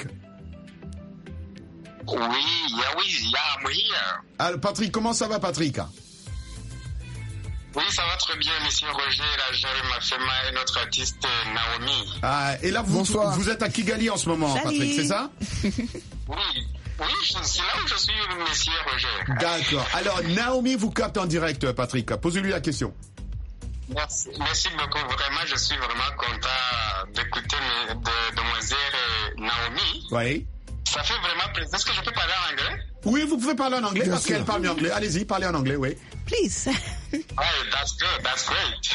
[SPEAKER 8] Oui, yeah, oui, yeah, I'm here.
[SPEAKER 4] Allô Patrick, comment ça va Patrick?
[SPEAKER 8] Oui, ça va très bien, monsieur Roger, la jeune Mafema et notre artiste euh, Naomi.
[SPEAKER 4] Ah, et là, vous,
[SPEAKER 6] Bonsoir.
[SPEAKER 4] vous êtes à Kigali en ce moment,
[SPEAKER 5] Salut.
[SPEAKER 4] Patrick, c'est ça?
[SPEAKER 8] Oui, oui, je- c'est là où je suis, monsieur Roger.
[SPEAKER 4] D'accord. Alors, Naomi vous capte en direct, Patrick. Posez-lui la question.
[SPEAKER 8] Merci, merci beaucoup. Vraiment, je suis vraiment content d'écouter mes- de demoiselle euh, Naomi.
[SPEAKER 4] Oui.
[SPEAKER 8] Ça fait vraiment plaisir. Est-ce que je peux parler en anglais?
[SPEAKER 4] Oui, vous pouvez parler en anglais
[SPEAKER 6] Bien
[SPEAKER 4] parce
[SPEAKER 6] sûr.
[SPEAKER 4] qu'elle parle bien anglais. Allez-y, parlez en anglais, oui.
[SPEAKER 5] Please.
[SPEAKER 8] Right, that's good. That's great.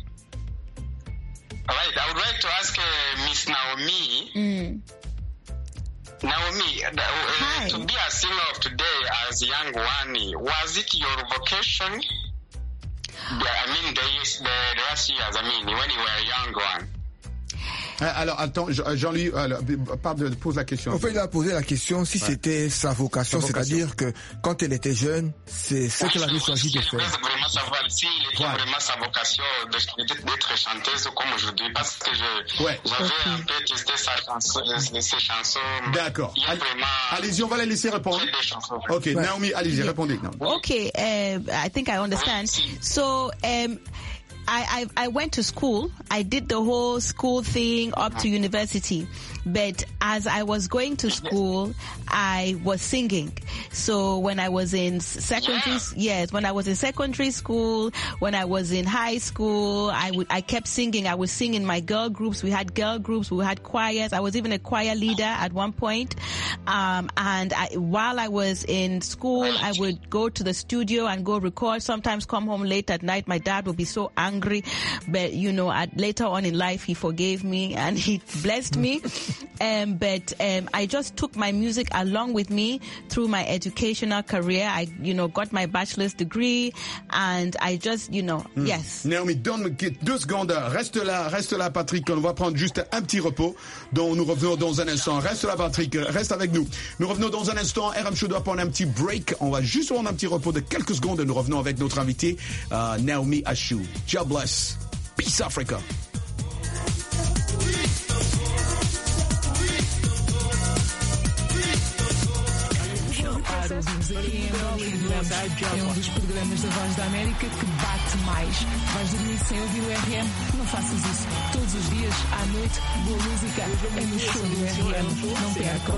[SPEAKER 8] All right, I would like to ask uh, Miss Naomi.
[SPEAKER 5] Mm.
[SPEAKER 8] Naomi, uh,
[SPEAKER 5] Hi.
[SPEAKER 8] uh, to be a singer of today as a young one, was it your vocation? The, I mean, the, years- the, the last years, I mean, when you were a young one.
[SPEAKER 4] Euh, Alors, attends, Je- Jean-Louis, alors, parle, pose la question.
[SPEAKER 6] En fait, il a posé la question si
[SPEAKER 4] Ouais.
[SPEAKER 6] c'était sa vocation,
[SPEAKER 4] Sa vocation.
[SPEAKER 6] c'est-à-dire que quand elle était jeune, c'est ce qu'elle avait choisi de
[SPEAKER 8] Je
[SPEAKER 6] faire.
[SPEAKER 8] voulais vraiment savoir s'il était
[SPEAKER 4] Ouais.
[SPEAKER 8] vraiment sa vocation de- d'être chanteuse comme aujourd'hui, parce que je,
[SPEAKER 4] Ouais.
[SPEAKER 8] j'avais un peu testé sa chanson, euh, ses chansons.
[SPEAKER 4] D'accord.
[SPEAKER 8] Il y a
[SPEAKER 4] Allez-
[SPEAKER 8] vraiment
[SPEAKER 4] Allez-y, on va la laisser répondre.
[SPEAKER 8] des chansons.
[SPEAKER 4] Ok, Naomi, allez-y, répondez. Non.
[SPEAKER 5] Okay, uh, I think I understand. So, um, I, I I went to school. I did the whole school thing up to university. But as I was going to school, I was singing. So when I was in secondary, yes, when I was in secondary school, when I was in high school, I would I kept singing. I would sing in my girl groups. We had girl groups. We had choirs. I was even a choir leader at one point. Um, and I, while I was in school, I would go to the studio and go record. Sometimes come home late at night. My dad would be so angry, but you know, at, later on in life, he forgave me and he blessed me. Um, but um, I just took my music along with me through my educational career. I, you know, got my bachelor's degree, and I just, you know, yes.
[SPEAKER 4] Naomi, donne deux secondes. Reste là, reste là, Patrick. On va prendre juste un petit repos. Donc, nous revenons dans un instant. Reste là, Patrick. Reste avec nous. Nous revenons dans un instant. R M Show doit prendre un petit break. On va juste prendre un petit repos de quelques secondes et nous revenons avec notre invité, euh, Naomi Ashu. God bless. Peace Africa.
[SPEAKER 9] Claro, ouvimos aqui em Angola e durante é um dos programas da Voz da América que bate mais. Vais dormir sem ouvir o R M? Não faças isso todos os dias, à noite, boa música é no show do R M. Não percam.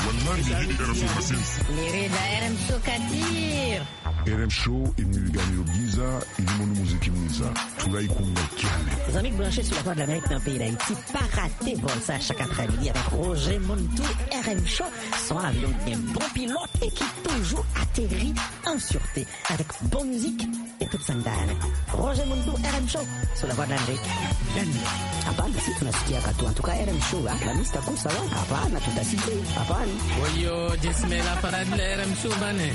[SPEAKER 10] Mirida R M Show Kadir.
[SPEAKER 11] R M Show imnigani Giza, ilimono muziki mwiza. Turaikunda kiale.
[SPEAKER 10] Les amis branchés sur la voie de l'Amérique dans le pays d'Haïti, pas rater bon ça chaque après-midi avec Roger Montou, R M Show, son avion bien bon pilote et qui toujours atterrit en sûreté avec bonne musique et toute sandale. Roger Montou, R M Show, sur la voie de l'Amérique. Hapana, si tunasikia katu. En tout cas, R M Show, la mista kusa wa. Hapana, tutasikia. Hapana.
[SPEAKER 9] Oyo, Jesmela parade la R M Show bane.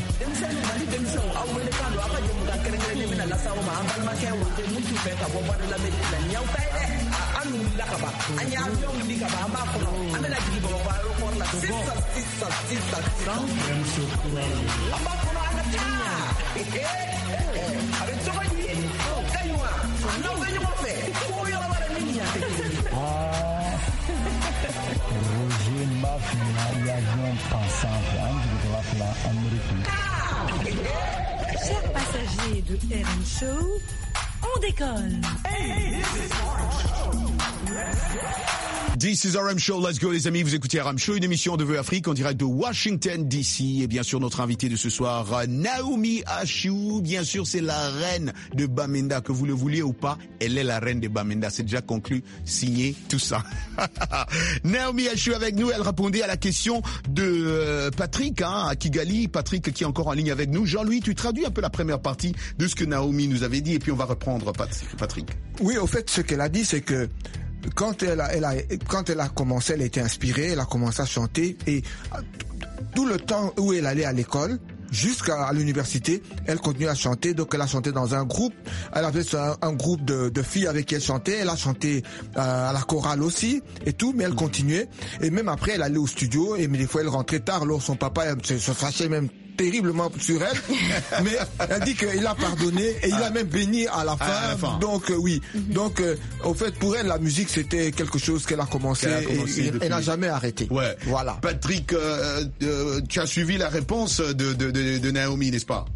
[SPEAKER 12] Roger Mafia, l'avion pensant en Amérique.
[SPEAKER 2] Chers passagers de R M Show, on décolle.
[SPEAKER 4] This is R M Show, let's go les amis, vous écoutez R M Show, une émission de Vœux Afrique en direct de Washington D C et bien sûr notre invité de ce soir, Naomi Ashu, bien sûr c'est la reine de Bamenda, que vous le vouliez ou pas, elle est la reine de Bamenda, c'est déjà conclu, signé, tout ça. Naomi Ashu avec nous, elle répondait à la question de euh, Patrick, hein, à Kigali, Patrick qui est encore en ligne avec nous. Jean-Louis, tu traduis un peu la première partie de ce que Naomi nous avait dit et puis on va reprendre Patrick.
[SPEAKER 6] Oui, au fait, ce qu'elle a dit, c'est que quand elle a, elle a, quand elle a commencé, elle a été inspirée, elle a commencé à chanter et tout le temps où elle allait à l'école, jusqu'à l'université, elle continuait à chanter. Donc elle a chanté dans un groupe, elle avait un, un groupe de, de filles avec qui elle chantait, elle a chanté euh, à la chorale aussi et tout, mais elle continuait. Et même après, elle allait au studio et mais des fois elle rentrait tard, alors son papa se, se fâchait même terriblement sur elle, mais elle dit qu'il a pardonné et il a même béni à la fin. À la fin. Donc euh, oui, mm-hmm. donc euh, au fait pour elle la musique c'était quelque chose qu'elle a commencé, qu'elle a commencé et, et elle n'a jamais arrêté.
[SPEAKER 4] Ouais.
[SPEAKER 6] Voilà.
[SPEAKER 4] Patrick, euh, euh, tu as suivi la réponse de, de, de, de Naomi, n'est-ce pas?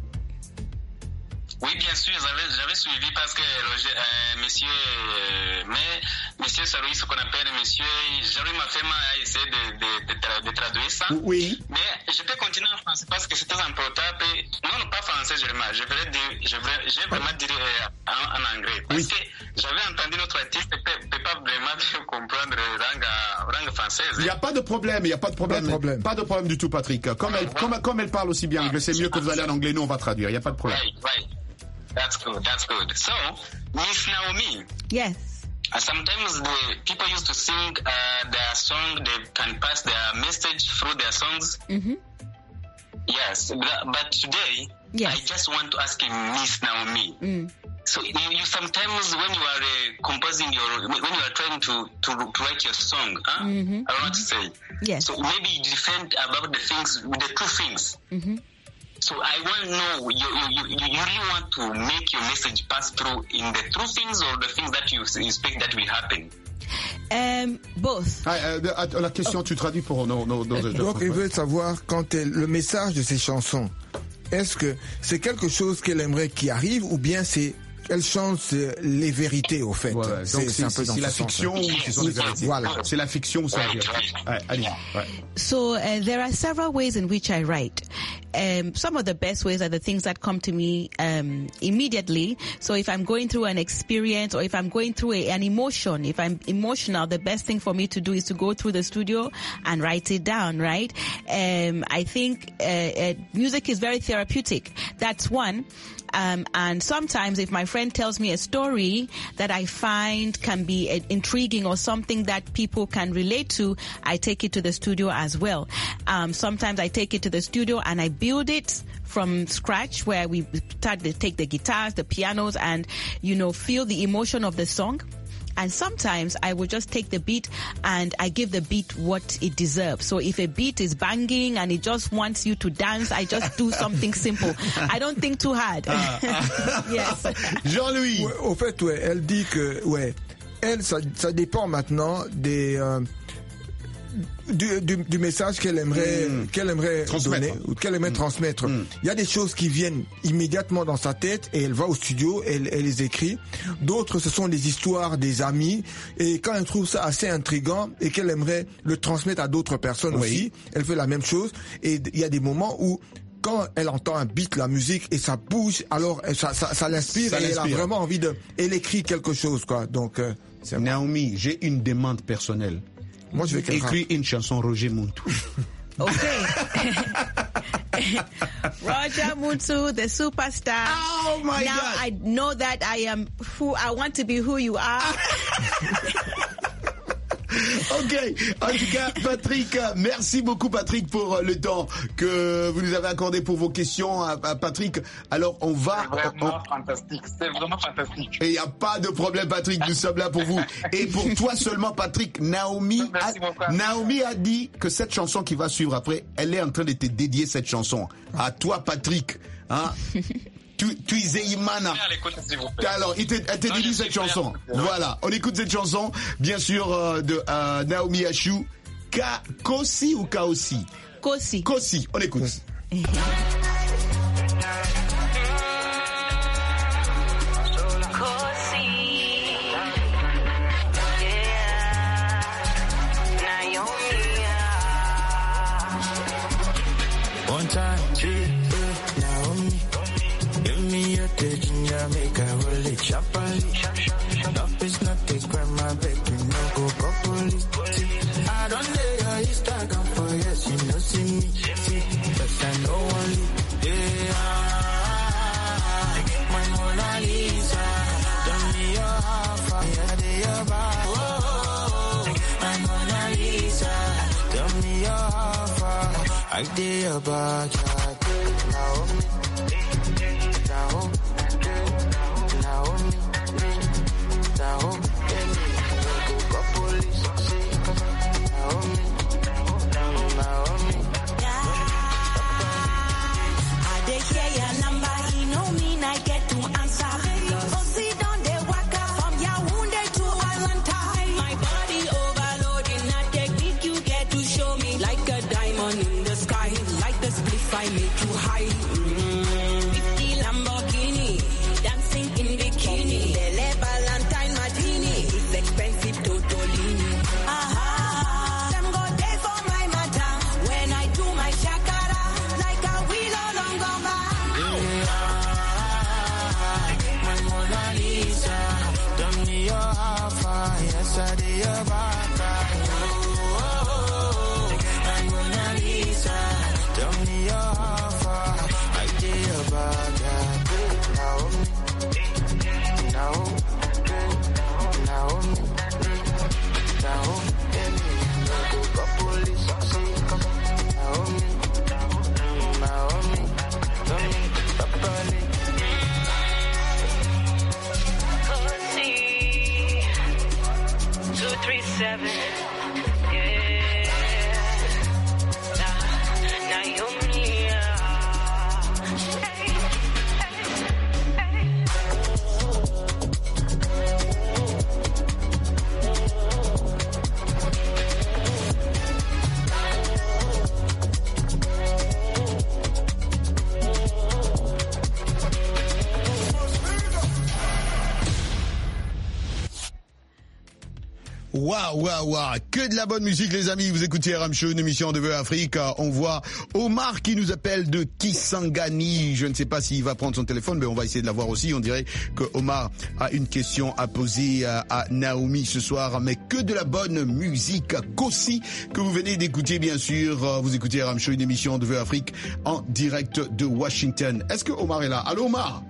[SPEAKER 8] Oui, bien sûr, j'avais, j'avais suivi parce que Roger, euh, monsieur, euh, mais monsieur Saroui, ce qu'on appelle monsieur, Jean-Louis Mafema a essayé de, de, de, tra- de traduire ça.
[SPEAKER 4] Oui.
[SPEAKER 8] Mais je peux continuer en français parce que c'est très important. Et, non, non, pas français, je, je vais dire, je vais, je vais vraiment dire euh, en, en anglais. Parce oui. que j'avais entendu notre artiste ne peut, peut pas vraiment comprendre langue, langue française.
[SPEAKER 4] Il n'y a pas de problème, il n'y a pas de problème. Pas de problème, pas de problème du tout, Patrick. Comme elle, comme, comme elle parle aussi bien anglais, c'est mieux que vous allez en anglais, nous on va traduire, il n'y a pas de problème.
[SPEAKER 8] Right, right. That's good, that's good. So, Miss Naomi.
[SPEAKER 5] Yes.
[SPEAKER 8] Uh, sometimes the people used to sing uh, their song, they can pass their message through their songs.
[SPEAKER 5] Mm-hmm.
[SPEAKER 8] Yes, but, but today,
[SPEAKER 5] yes.
[SPEAKER 8] I just want to ask you, Miss Naomi.
[SPEAKER 5] Mm.
[SPEAKER 8] So you, you sometimes when you are uh, composing your, when you are trying to, to, to write your song, huh?
[SPEAKER 5] Mm-hmm.
[SPEAKER 8] I want to say.
[SPEAKER 5] Yes.
[SPEAKER 8] So maybe you defend about the things, the true things.
[SPEAKER 5] Mm-hmm.
[SPEAKER 8] So I want to know, you, you, you, you really want to make your message pass through in the true things or the things that you expect that will happen?
[SPEAKER 5] Um, both.
[SPEAKER 4] Ah, euh, la question, oh. Tu traduis pour nos... nos, nos
[SPEAKER 6] Donc, il veut savoir, quand elle, le message de ses chansons, est-ce que c'est quelque chose qu'elle aimerait qui arrive ou bien c'est... Elle chante les vérités, au fait.
[SPEAKER 4] Ouais,
[SPEAKER 6] c'est,
[SPEAKER 4] donc
[SPEAKER 6] c'est un peu
[SPEAKER 4] c'est, c'est la fiction ou ce sont les vérités.
[SPEAKER 6] Voilà.
[SPEAKER 4] C'est la fiction ou c'est la vérité. Ouais, allez. Ouais.
[SPEAKER 5] So uh, there are several ways in which I write. Um, some of the best ways are the things that come to me um, immediately. So if I'm going through an experience or if I'm going through a, an emotion, if I'm emotional, the best thing for me to do is to go through the studio and write it down, right? Um, I think uh, uh, music is very therapeutic. That's one. Um, and sometimes if my friend tells me a story that I find can be uh, intriguing or something that people can relate to, I take it to the studio as well. Um, sometimes I take it to the studio and I build it from scratch where we start to take the guitars, the pianos and, you know, feel the emotion of the song. And sometimes I will just take the beat and I give the beat what it deserves. So if a beat is banging and it just wants you to dance, I just do something simple. I don't think too hard.
[SPEAKER 4] Ah.
[SPEAKER 5] Yes.
[SPEAKER 4] Jean-Louis.
[SPEAKER 6] Ouais, au fait, ouais, elle dit que, ouais, elle, ça, ça dépend maintenant des, euh, du, du, du message qu'elle aimerait, mmh. qu'elle aimerait donner ou qu'elle aimerait mmh. transmettre. Il mmh. y a des choses qui viennent immédiatement dans sa tête et elle va au studio, elle, elle les écrit. D'autres, ce sont des histoires des amis et quand elle trouve ça assez intriguant et qu'elle aimerait le transmettre à d'autres personnes oui. aussi, elle fait la même chose. Et il y a des moments où quand elle entend un beat, la musique, et ça bouge, alors ça, ça, ça l'inspire ça et l'inspire. Elle a vraiment envie de... Elle écrit quelque chose, quoi. Donc, euh,
[SPEAKER 4] c'est Naomi, j'ai une demande personnelle.
[SPEAKER 6] Moi, je vais
[SPEAKER 4] écrire une chanson Roger Muntu.
[SPEAKER 5] Okay. Roger Muntu, the superstar.
[SPEAKER 4] Oh my
[SPEAKER 5] now
[SPEAKER 4] God.
[SPEAKER 5] I know that I am who I want to be who you are.
[SPEAKER 4] Ok, en tout cas, Patrick, merci beaucoup Patrick pour le temps que vous nous avez accordé pour vos questions. Patrick, alors on va...
[SPEAKER 8] C'est vraiment
[SPEAKER 4] on...
[SPEAKER 8] fantastique, c'est vraiment fantastique.
[SPEAKER 4] Et il n'y a pas de problème Patrick, nous sommes là pour vous. Et pour toi seulement Patrick, Naomi a, Naomi a dit que cette chanson qui va suivre après, elle est en train de te dédier cette chanson. À toi Patrick, hein. Tu, tu es Imana. Alors, il elle te dédie cette chanson. Voilà, on écoute cette chanson, bien sûr, euh, de euh, Naomi Ashu. Ka, Kosi ou Kaosi?
[SPEAKER 5] Kosi.
[SPEAKER 4] Kosi, on écoute.
[SPEAKER 13] One time, Naomi. Give me your attention, yeah, make I roll it sharply. Love is not a crime, my baby, no go properly. I don't lay your Instagram for yes, you know, see me, see, but I know only, yeah. My Mona Lisa, done me your half, yeah, they your bar. Oh, my Mona Lisa, done me your half, I did your bar, Naomi.
[SPEAKER 4] Waouh, waouh, waouh, que de la bonne musique les amis, vous écoutez R M Show, une émission de V O Afrique. On voit Omar qui nous appelle de Kisangani, je ne sais pas s'il va prendre son téléphone, mais on va essayer de l'avoir aussi. On dirait que Omar a une question à poser à, à Naomi ce soir, mais que de la bonne musique. Kosi, que vous venez d'écouter bien sûr, vous écoutez R M Show, une émission de V O Afrique en direct de Washington. Est-ce que Omar est là? Allô Omar?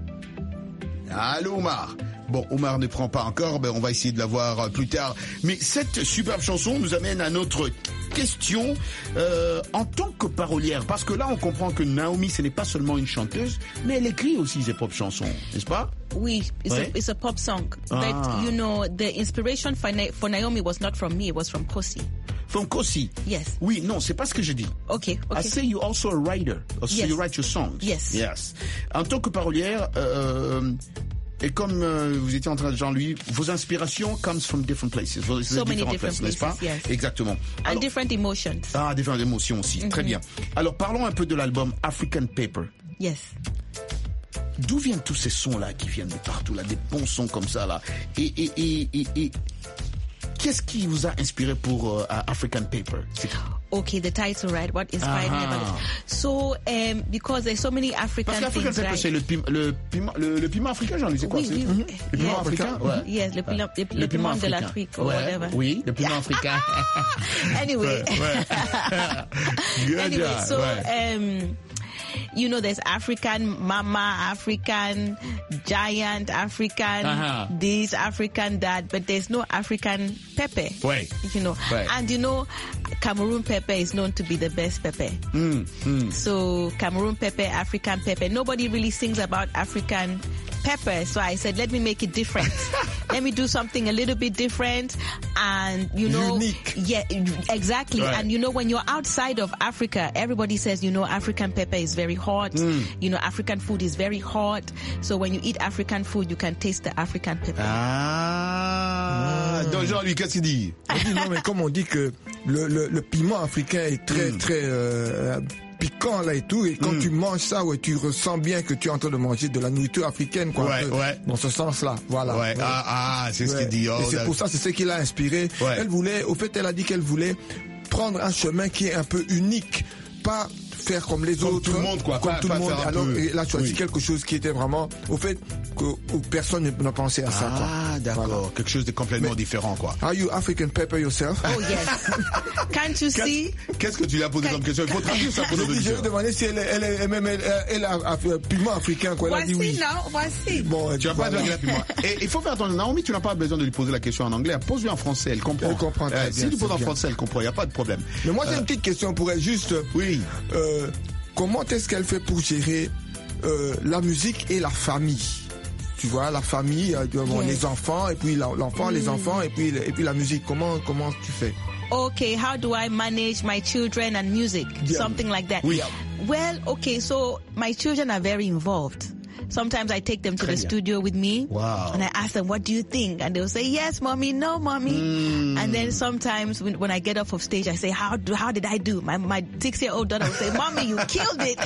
[SPEAKER 4] Allô Omar? Bon, Omar ne prend pas encore, ben on va essayer de la voir plus tard. Mais cette superbe chanson nous amène à notre question euh, en tant que parolière. Parce que là, on comprend que Naomi, ce n'est pas seulement une chanteuse, mais elle écrit aussi ses propres chansons, n'est-ce pas?
[SPEAKER 5] Oui, it's,
[SPEAKER 4] ouais.
[SPEAKER 5] a, it's a pop song.
[SPEAKER 4] Ah.
[SPEAKER 5] But, you know, the inspiration for, Na- for Naomi was not from me, it was from Kosi.
[SPEAKER 4] From Kosi?
[SPEAKER 5] Yes.
[SPEAKER 4] Oui, non, c'est pas ce que j'ai dit.
[SPEAKER 5] Okay, okay.
[SPEAKER 4] I say you also a writer. So
[SPEAKER 5] yes.
[SPEAKER 4] you write your songs.
[SPEAKER 5] Yes.
[SPEAKER 4] Yes. En tant que parolière, euh, Et comme euh, vous étiez en train de Jean-Louis, vos inspirations comes from different places. Vos-
[SPEAKER 5] So many different
[SPEAKER 4] places, n'est-ce pas?
[SPEAKER 5] places, yes.
[SPEAKER 4] Exactement.
[SPEAKER 5] And
[SPEAKER 4] Alors-
[SPEAKER 5] different emotions.
[SPEAKER 4] ah, différentes émotions aussi. Très
[SPEAKER 5] Mhm.
[SPEAKER 4] bien. Alors parlons un peu de l'album African Paper.
[SPEAKER 5] Yes.
[SPEAKER 4] D'où viennent tous ces sons-là qui viennent de partout, là, des bons sons comme ça, là? Et, et, et, et, et qu'est-ce qui vous a inspiré pour euh, African Paper? C'est-
[SPEAKER 5] Okay, the title, right? What inspired me
[SPEAKER 4] Ah.
[SPEAKER 5] about it? So, um, because there's so many African
[SPEAKER 4] Parce qu'African
[SPEAKER 5] things,
[SPEAKER 4] Paper,
[SPEAKER 5] right?
[SPEAKER 4] c'est le piment, le piment, le, le piment africain, Jean-Louis, c'est quoi?
[SPEAKER 5] Oui,
[SPEAKER 4] c'est
[SPEAKER 5] oui,
[SPEAKER 4] Mhm.
[SPEAKER 5] oui.
[SPEAKER 4] Le piment
[SPEAKER 5] Yes.
[SPEAKER 4] africain? Ouais.
[SPEAKER 5] Yes, le, piment- le, le piment de
[SPEAKER 4] africain.
[SPEAKER 5] l'Afrique, or
[SPEAKER 4] Ouais,
[SPEAKER 5] whatever.
[SPEAKER 4] oui, le piment africain.
[SPEAKER 5] Anyway.
[SPEAKER 4] Good
[SPEAKER 5] anyway,
[SPEAKER 4] job,
[SPEAKER 5] so
[SPEAKER 4] ouais.
[SPEAKER 5] um, you know, there's African mama, African giant, African
[SPEAKER 4] Uh-huh.
[SPEAKER 5] this, African that, but there's no African pepper.
[SPEAKER 4] Ouais.
[SPEAKER 5] You know,
[SPEAKER 4] Ouais.
[SPEAKER 5] and you know, Cameroon pepper is known to be the best pepper.
[SPEAKER 4] Mm, mm.
[SPEAKER 5] So Cameroon pepper, African pepper. Nobody really sings about African pepper. So I said, let me make it different. Let me do something a little bit different, and you know,
[SPEAKER 6] Unique.
[SPEAKER 5] yeah, exactly.
[SPEAKER 4] Right.
[SPEAKER 5] And you know, when you're outside of Africa, everybody says, you know, African pepper is very hot.
[SPEAKER 4] Mm.
[SPEAKER 5] You know, African food is very hot. So when you eat African food, you can taste the African pepper.
[SPEAKER 4] Ah, donc Jean-Louis, qu'est-ce qu'il dit?
[SPEAKER 6] On dit non, mais comme on dit que le, le, le piment africain est très,
[SPEAKER 4] Mm.
[SPEAKER 6] très euh, piquant là et tout, et quand
[SPEAKER 4] Mm.
[SPEAKER 6] tu manges ça, ouais, tu ressens bien que tu es en train de manger de la nourriture africaine, quoi.
[SPEAKER 4] Ouais,
[SPEAKER 6] un peu,
[SPEAKER 4] ouais.
[SPEAKER 6] Dans ce sens-là, voilà.
[SPEAKER 4] Ouais, ah, ah, c'est ce
[SPEAKER 6] Ouais.
[SPEAKER 4] qu'il dit. Oh,
[SPEAKER 6] et c'est
[SPEAKER 4] d'accord.
[SPEAKER 6] pour ça, c'est ce qui l'a inspiré.
[SPEAKER 4] Ouais.
[SPEAKER 6] Elle voulait, au fait, elle a dit qu'elle voulait prendre un chemin qui est un peu unique, pas faire comme les
[SPEAKER 4] Comme
[SPEAKER 6] autres,
[SPEAKER 4] tout le monde, quoi.
[SPEAKER 6] comme
[SPEAKER 4] Pas-
[SPEAKER 6] tout
[SPEAKER 4] pas
[SPEAKER 6] le monde.
[SPEAKER 4] faire un
[SPEAKER 6] Alors,
[SPEAKER 4] peu-
[SPEAKER 6] elle a choisi
[SPEAKER 4] oui.
[SPEAKER 6] quelque chose qui était vraiment, au fait, que, où personne ne ne pensait à ça, quoi.
[SPEAKER 4] Ah, d'accord.
[SPEAKER 6] Voilà.
[SPEAKER 4] Quelque chose de complètement
[SPEAKER 6] Mais-
[SPEAKER 4] différent, quoi.
[SPEAKER 6] Are you African pepper yourself?
[SPEAKER 5] Oh yes. Can't you see?
[SPEAKER 4] Qu'est-ce que tu lui as posé comme question? Il faut traduire ça pour nos
[SPEAKER 6] Je lui ai
[SPEAKER 4] auditeurs.
[SPEAKER 6] demandé si elle, est- elle, est- elle, même elle, elle a a fait un piment africain, quoi. Elle a dit
[SPEAKER 5] Voici,
[SPEAKER 6] oui.
[SPEAKER 5] non? Voici.
[SPEAKER 6] Bon,
[SPEAKER 4] Tu vas pas
[SPEAKER 6] voilà.
[SPEAKER 4] dire plus moi. Et il faut faire attention. Naomi, tu n'as pas besoin de lui poser la question en anglais. Pose-lui en français, elle comprend.
[SPEAKER 6] Elle comprend très
[SPEAKER 4] Euh,
[SPEAKER 6] bien,
[SPEAKER 4] Si tu
[SPEAKER 6] c'est
[SPEAKER 4] poses en
[SPEAKER 6] bien.
[SPEAKER 4] français, elle comprend. Il n'y a pas de problème.
[SPEAKER 6] Mais moi, j'ai
[SPEAKER 4] Euh,
[SPEAKER 6] une petite question pour elle, juste.
[SPEAKER 4] Oui.
[SPEAKER 6] Euh, comment est-ce qu'elle fait pour gérer euh, la musique et la famille? Tu vois, la famille, euh, bon,
[SPEAKER 5] Yes.
[SPEAKER 6] les enfants, et puis la- l'enfant, les enfants, et puis, et puis la musique. Comment, comment tu fais?
[SPEAKER 5] Okay, how do I manage my children and music?
[SPEAKER 6] Yeah.
[SPEAKER 5] Something like that.
[SPEAKER 4] Oui.
[SPEAKER 5] Well, okay, so my children are very involved. Sometimes I take them to
[SPEAKER 4] Très
[SPEAKER 5] the
[SPEAKER 4] bien.
[SPEAKER 5] studio with me.
[SPEAKER 4] Wow.
[SPEAKER 5] And I ask them, what do you think? And they'll say, yes, mommy, no, mommy.
[SPEAKER 4] Mm.
[SPEAKER 5] And then sometimes when, when I get off of stage, I say, how do, how did I do? My, my six-year-old daughter will say, mommy, you killed it.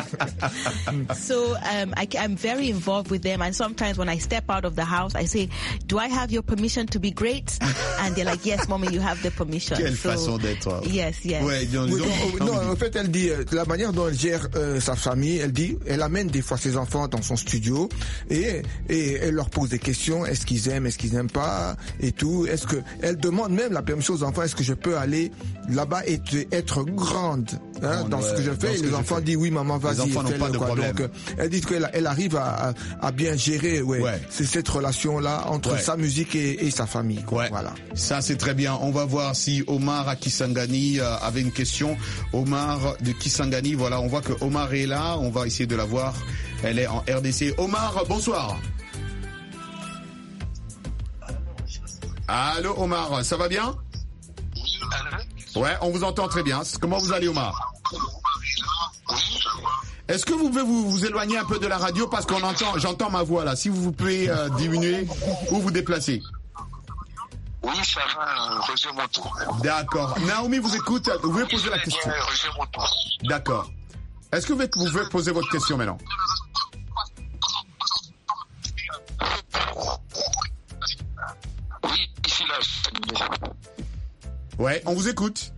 [SPEAKER 5] So um, I, am very involved with them. And sometimes when I step out of the house, I say, do I have your permission to be great? And they're like, yes, mommy, you have the permission.
[SPEAKER 4] Quelle
[SPEAKER 5] So,
[SPEAKER 4] façon d'être.
[SPEAKER 5] Yes, yes.
[SPEAKER 4] Ouais, disons,
[SPEAKER 6] Oui,
[SPEAKER 4] disons-
[SPEAKER 6] non, non, en fait, elle dit, euh, la manière dont elle gère euh, sa famille, elle dit, elle amène des fois ses enfants dans son studio et, et elle leur pose des questions, est-ce qu'ils aiment, est-ce qu'ils n'aiment pas, et tout, est-ce que, elle demande même la permission aux enfants, est-ce que je peux aller là-bas et te- être grande, hein,
[SPEAKER 4] Grande,
[SPEAKER 6] dans ce que
[SPEAKER 4] ouais,
[SPEAKER 6] je
[SPEAKER 4] dans
[SPEAKER 6] fais,
[SPEAKER 4] ce
[SPEAKER 6] et
[SPEAKER 4] que
[SPEAKER 6] les
[SPEAKER 4] je
[SPEAKER 6] enfants
[SPEAKER 4] fais.
[SPEAKER 6] disent, oui, maman, vas-y,
[SPEAKER 4] enfants n'ont
[SPEAKER 6] fais-le,
[SPEAKER 4] pas de
[SPEAKER 6] quoi.
[SPEAKER 4] problème.
[SPEAKER 6] Donc, euh, elle dit qu'elle elle arrive à, à, à bien gérer, ouais,
[SPEAKER 4] Ouais.
[SPEAKER 6] c'est cette relation-là entre
[SPEAKER 4] Ouais.
[SPEAKER 6] sa musique et, et sa famille, quoi.
[SPEAKER 4] Ouais.
[SPEAKER 6] Voilà.
[SPEAKER 4] Ça, c'est très bien. On va voir si Omar à Kisangani euh, avait une question. Omar de Kisangani, voilà, on voit que Omar est là. On va essayer de la voir. Elle est en R D C. Omar, bonsoir. Allô, Omar, ça va bien? Ouais, on vous entend très bien. Comment vous allez, Omar? Est-ce que vous pouvez vous, vous éloigner un peu de la radio parce qu'on entend, j'entends ma voix là. Si vous pouvez euh, diminuer ou vous déplacer.
[SPEAKER 8] Oui, ça va, Roger Montou.
[SPEAKER 4] D'accord. Naomi vous écoute. Vous pouvez poser la question.
[SPEAKER 8] Roger Montou.
[SPEAKER 4] D'accord. Est-ce que vous pouvez- vous pouvez poser votre question maintenant?
[SPEAKER 8] Oui, ici là.
[SPEAKER 4] Ouais, on vous écoute.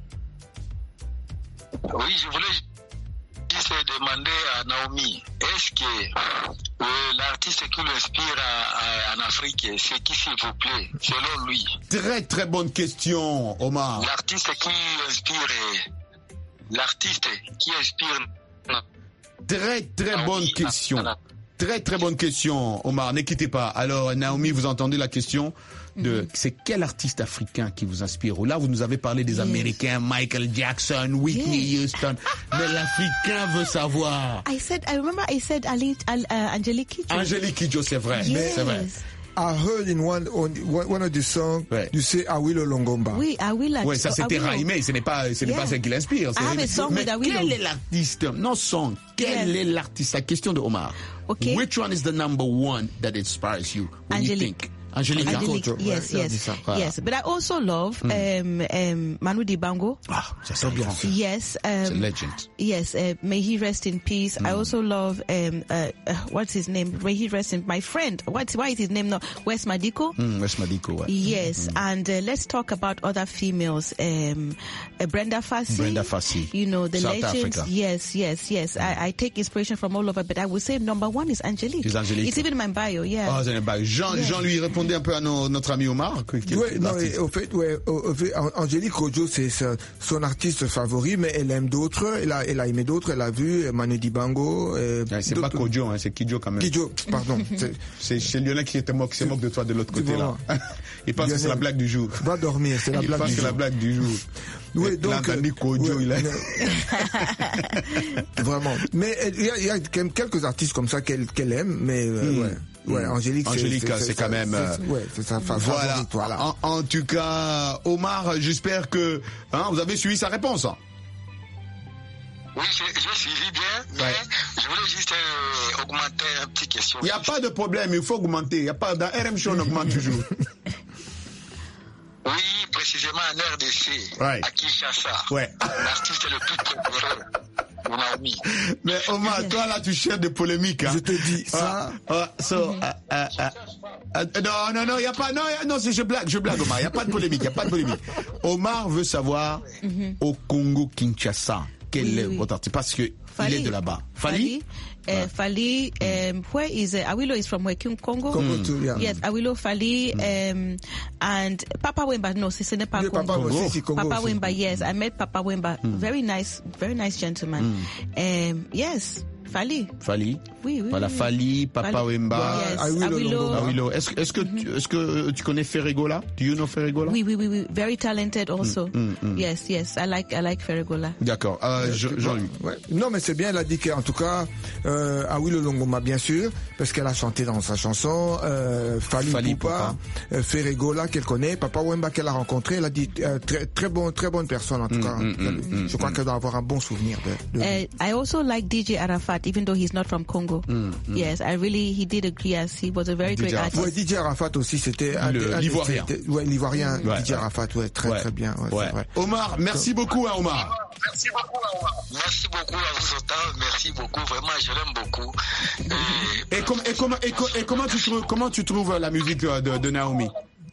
[SPEAKER 8] Oui, je voulais juste demander à Naomi, est-ce que euh, l'artiste qui l'inspire à- à- en Afrique, c'est qui, s'il vous plaît, selon lui?
[SPEAKER 4] Très très bonne question, Omar.
[SPEAKER 8] L'artiste qui inspire, euh, l'artiste qui inspire.
[SPEAKER 4] Très très bonne question. Très très bonne question, Omar. Ne quittez pas. Alors, Naomi, vous entendez la question de c'est quel artiste africain qui vous inspire? Là, vous nous avez parlé des
[SPEAKER 5] Yes.
[SPEAKER 4] Américains, Michael Jackson, Whitney
[SPEAKER 5] Yes.
[SPEAKER 4] Houston. Mais l'Africain veut savoir.
[SPEAKER 5] I said, I remember I said Ali, Al, uh, Angelique Kidjo.
[SPEAKER 4] Angélique Kidjo, c'est vrai.
[SPEAKER 5] Yes.
[SPEAKER 4] C'est vrai.
[SPEAKER 6] I heard in one, on, one of the songs,
[SPEAKER 4] Ouais.
[SPEAKER 6] you say Awilo Longomba.
[SPEAKER 5] Oui, Awilo.
[SPEAKER 4] Ouais, ça c'était
[SPEAKER 5] Awilo.
[SPEAKER 4] rhymé, ce n'est pas, ce n'est
[SPEAKER 5] Yeah.
[SPEAKER 4] pas ce qui l'inspire. c'est
[SPEAKER 5] I have
[SPEAKER 4] rimé.
[SPEAKER 5] a song
[SPEAKER 4] Mais
[SPEAKER 5] with Awilo.
[SPEAKER 4] quel est l'artiste? Non, song. Quel
[SPEAKER 5] Yes.
[SPEAKER 4] est l'artiste? La question de Omar.
[SPEAKER 5] Okay.
[SPEAKER 4] Which one is the number one that inspires you? When you
[SPEAKER 5] Angelique.
[SPEAKER 4] think? Angelique.
[SPEAKER 5] Angelique, yes,
[SPEAKER 4] Ouais,
[SPEAKER 5] yes,
[SPEAKER 4] dis ça. Voilà.
[SPEAKER 5] yes. But I also love um, um, Manu Dibango.
[SPEAKER 4] Ah, ça c'est bien.
[SPEAKER 5] Yes,
[SPEAKER 4] C'est
[SPEAKER 5] um,
[SPEAKER 4] legend.
[SPEAKER 5] yes. Uh, may he rest in peace. I also love um, uh, uh, what's his name? May he rest in my friend. What's why is his name now? Wes Madiko.
[SPEAKER 4] Mm, Wes Madiko, ouais.
[SPEAKER 5] Yes, and uh, let's talk about other females. Um, uh, Brenda Fassie.
[SPEAKER 4] Brenda Fassie.
[SPEAKER 5] You know the
[SPEAKER 4] South
[SPEAKER 5] legends.
[SPEAKER 4] Africa.
[SPEAKER 5] Yes, yes, yes. I, I take inspiration from all over, but I would say number one is Angelique.
[SPEAKER 4] Is Angelique.
[SPEAKER 5] It's even in my bio. Yeah.
[SPEAKER 4] Ah, c'est pas- Jean,
[SPEAKER 5] Yeah.
[SPEAKER 4] Jean lui répondait un peu à nos- notre ami Omar. que- qui est
[SPEAKER 6] Ouais, non,
[SPEAKER 4] l'artiste.
[SPEAKER 6] et au fait, ouais, au- au fait, An- Angélique Kidjo, c'est sa- son artiste favori, mais elle aime d'autres. Elle a, elle a aimé d'autres. Elle a vu Manu Dibango. euh,
[SPEAKER 4] Ouais, c'est pas
[SPEAKER 6] d'autres-
[SPEAKER 4] Kodjo, hein, c'est Kidjo quand même.
[SPEAKER 6] Kidjo, pardon. C'est-
[SPEAKER 4] C'est c'est Lionel qui te moque, qui se moque de toi de l'autre côté là.
[SPEAKER 6] Vraiment.
[SPEAKER 4] Il pense que c'est
[SPEAKER 6] Lionel.
[SPEAKER 4] la blague du jour.
[SPEAKER 6] Va dormir, c'est la
[SPEAKER 4] Il
[SPEAKER 6] blague
[SPEAKER 4] pense
[SPEAKER 6] du
[SPEAKER 4] que c'est la
[SPEAKER 6] jour.
[SPEAKER 4] blague du jour.
[SPEAKER 6] Oui,
[SPEAKER 4] Il
[SPEAKER 6] donc,
[SPEAKER 4] a entendu
[SPEAKER 6] euh,
[SPEAKER 4] Kodjo,
[SPEAKER 6] ouais,
[SPEAKER 4] il a.
[SPEAKER 6] Vraiment. Mais elle- il y a, il y a quand même quelques artistes comme ça qu'elle qu'elle aime, mais euh,
[SPEAKER 4] Mm.
[SPEAKER 6] ouais. Ouais, Angélique, c'est-
[SPEAKER 4] Angélique, c'est quand même,
[SPEAKER 6] c'est-
[SPEAKER 4] euh,
[SPEAKER 6] ouais, c'est sa fa-
[SPEAKER 4] Voilà.
[SPEAKER 6] favorite, voilà.
[SPEAKER 4] En, en tout cas, Omar, j'espère que hein, vous avez suivi sa réponse. hein.
[SPEAKER 8] Oui, j'ai j'ai suivi bien, mais
[SPEAKER 4] Ouais.
[SPEAKER 8] je voulais juste euh, augmenter une petite question.
[SPEAKER 4] Il n'y a pas de problème, il faut augmenter. Il y a pas dans R M Show, on augmente toujours.
[SPEAKER 8] Oui, précisément en R D C,
[SPEAKER 4] Ouais.
[SPEAKER 8] à Kinshasa.
[SPEAKER 4] Ouais.
[SPEAKER 8] L'artiste le plus préféré, Naomi.
[SPEAKER 4] Mais Omar, toi là, tu cherches des polémiques. Hein.
[SPEAKER 6] Je te dis ça.
[SPEAKER 4] Ah, ah, so, ah, ah, ah, ah, non, non, non, il y a pas, non, y a- non, c'est je blague, je blague, Omar. Il y a pas de polémique, il y a pas de polémique. Omar veut savoir au Congo Kinshasa quel
[SPEAKER 5] Oui,
[SPEAKER 4] est
[SPEAKER 5] oui.
[SPEAKER 4] votre artiste parce que il
[SPEAKER 5] Fali.
[SPEAKER 4] est de là-bas. Fali.
[SPEAKER 5] Fali, uh, Fali um, where is uh, Awilo is from where King Congo.
[SPEAKER 6] Congo too, yeah.
[SPEAKER 5] Yes, Awilo Fali um, and Papa Wemba. No, c'est ce n'est pas
[SPEAKER 6] Oui,
[SPEAKER 5] Congo.
[SPEAKER 6] Papa aussi, c'est Congo
[SPEAKER 5] Papa
[SPEAKER 6] aussi.
[SPEAKER 5] Wemba, yes, I met Papa Wemba. Very nice, very nice gentleman. Um, yes, Fali.
[SPEAKER 4] Fali.
[SPEAKER 5] Oui, oui.
[SPEAKER 4] Voilà,
[SPEAKER 5] oui.
[SPEAKER 4] Fali, Papa
[SPEAKER 5] Fali.
[SPEAKER 4] Wemba.
[SPEAKER 5] Yes,
[SPEAKER 6] Awilo
[SPEAKER 5] Awilo.
[SPEAKER 6] Longomba.
[SPEAKER 4] Awilo. Est-ce, est-ce que, tu, est-ce que tu connais Ferregola? Do you know Ferregola?
[SPEAKER 5] Oui, oui, oui, oui. Very talented also. Yes, yes. I like, I like Ferregola.
[SPEAKER 4] D'accord. Euh, Je- Jean-Luc.
[SPEAKER 6] Ouais. Non, mais c'est bien, elle a dit qu'en tout cas, euh, Awilo Longomba, bien sûr, parce qu'elle a chanté dans sa chanson, euh, Fali,
[SPEAKER 4] Fali
[SPEAKER 6] Poupa, euh, Ferregola qu'elle connaît, Papa Wemba qu'elle a rencontré, elle a dit euh, très, très bon, très bonne personne en tout cas.
[SPEAKER 4] mm,
[SPEAKER 6] Je crois qu'elle doit avoir un bon souvenir de. de lui.
[SPEAKER 5] Uh, I also like D J Arafat, even though he's not from Congo. Yes, I really, he did agree. Yes, he was a very
[SPEAKER 4] D J
[SPEAKER 5] great
[SPEAKER 4] Arafat.
[SPEAKER 6] Ouais,
[SPEAKER 5] artist.
[SPEAKER 6] D J Arafat aussi, c'était un,
[SPEAKER 4] Le-
[SPEAKER 6] des- un des-
[SPEAKER 4] l'Ivoirien.
[SPEAKER 6] c'était- Ouais, l'Ivoirien,
[SPEAKER 4] Ouais,
[SPEAKER 6] D J
[SPEAKER 4] ouais.
[SPEAKER 6] Arafat, ouais, très
[SPEAKER 4] Ouais.
[SPEAKER 6] très bien. Ouais,
[SPEAKER 4] Ouais.
[SPEAKER 6] c'est vrai.
[SPEAKER 4] Omar, merci beaucoup, hein, Omar.
[SPEAKER 8] Merci beaucoup, Omar. Merci beaucoup à vous autant. Merci beaucoup. Vraiment, je l'aime beaucoup. Et
[SPEAKER 4] Et, com- et, comment- et, co- et comment, tu trouves, comment tu trouves la musique de, de, de Naomi?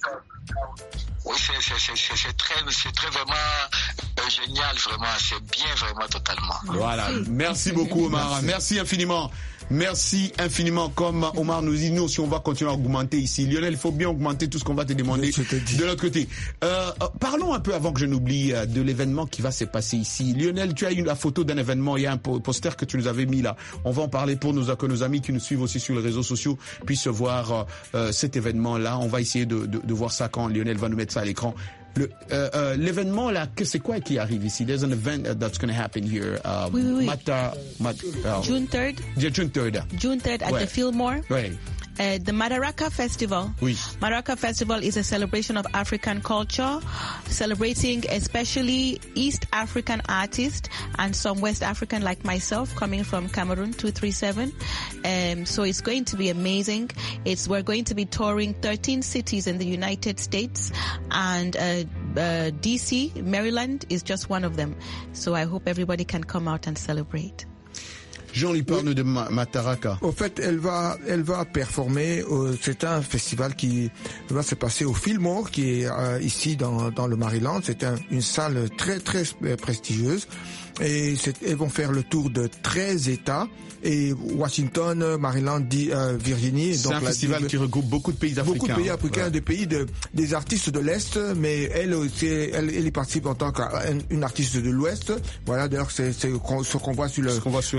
[SPEAKER 8] oui, c'est c'est- c'est- c'est- c'est très, c'est très vraiment euh, génial, vraiment. C'est bien, vraiment, totalement.
[SPEAKER 4] Voilà. Merci beaucoup, Omar. Merci infiniment. Merci infiniment. Comme Omar nous dit, nous aussi, on va continuer à augmenter ici. Lionel, il faut bien augmenter tout ce qu'on va te demander
[SPEAKER 6] Je te dis.
[SPEAKER 4] de l'autre côté. Euh, euh, parlons un peu, avant que je n'oublie, euh, de l'événement qui va se passer ici. Lionel, tu as eu la photo d'un événement. Il y a un po- poster que tu nous avais mis là. On va en parler pour nos, que nos amis qui nous suivent aussi sur les réseaux sociaux puissent voir euh, euh, cet événement-là. On va essayer de, de, de voir ça quand Lionel va nous mettre ça à l'écran. Le, euh, euh, l'événement là, que c'est quoi qui arrive ici? There's an event uh, that's going to happen here. Uh,
[SPEAKER 5] Oui, oui, oui.
[SPEAKER 4] Mata, Mat, uh,
[SPEAKER 5] June third,
[SPEAKER 4] Yeah, June third.
[SPEAKER 5] June third at
[SPEAKER 4] Ouais.
[SPEAKER 5] the Fillmore.
[SPEAKER 4] Ouais.
[SPEAKER 5] Uh, the Madaraka Festival.
[SPEAKER 4] Oui.
[SPEAKER 5] Madaraka Festival is a celebration of African culture, celebrating especially East African artists and some West African like myself coming from Cameroon two three seven. Um, so it's going to be amazing. It's, we're going to be touring thirteen cities in the United States, and uh, uh, D C, Maryland is just one of them. So I hope everybody can come out and celebrate.
[SPEAKER 4] Jean-Luc parle de Ma- Mataraka.
[SPEAKER 6] Au fait, elle va, elle va performer. euh, c'est un festival qui va se passer au Fillmore, qui est euh, ici dans, dans le Maryland. C'est un- une salle très très euh, prestigieuse. Et c'est- elles vont faire le tour de treize États. Et Washington, Maryland, di- euh, Virginie.
[SPEAKER 4] C'est
[SPEAKER 6] donc
[SPEAKER 4] un
[SPEAKER 6] la-
[SPEAKER 4] festival qui regroupe beaucoup de pays africains.
[SPEAKER 6] Beaucoup de pays africains,
[SPEAKER 4] Ouais.
[SPEAKER 6] des pays de, des artistes de l'Est, mais elle aussi, elle, elle y participe en tant qu'une artiste de l'Ouest. Voilà, d'ailleurs, c'est c'est qu'on- ce qu'on voit sur le,
[SPEAKER 4] Ce qu'on voit sur
[SPEAKER 6] le
[SPEAKER 4] les-
[SPEAKER 6] poster.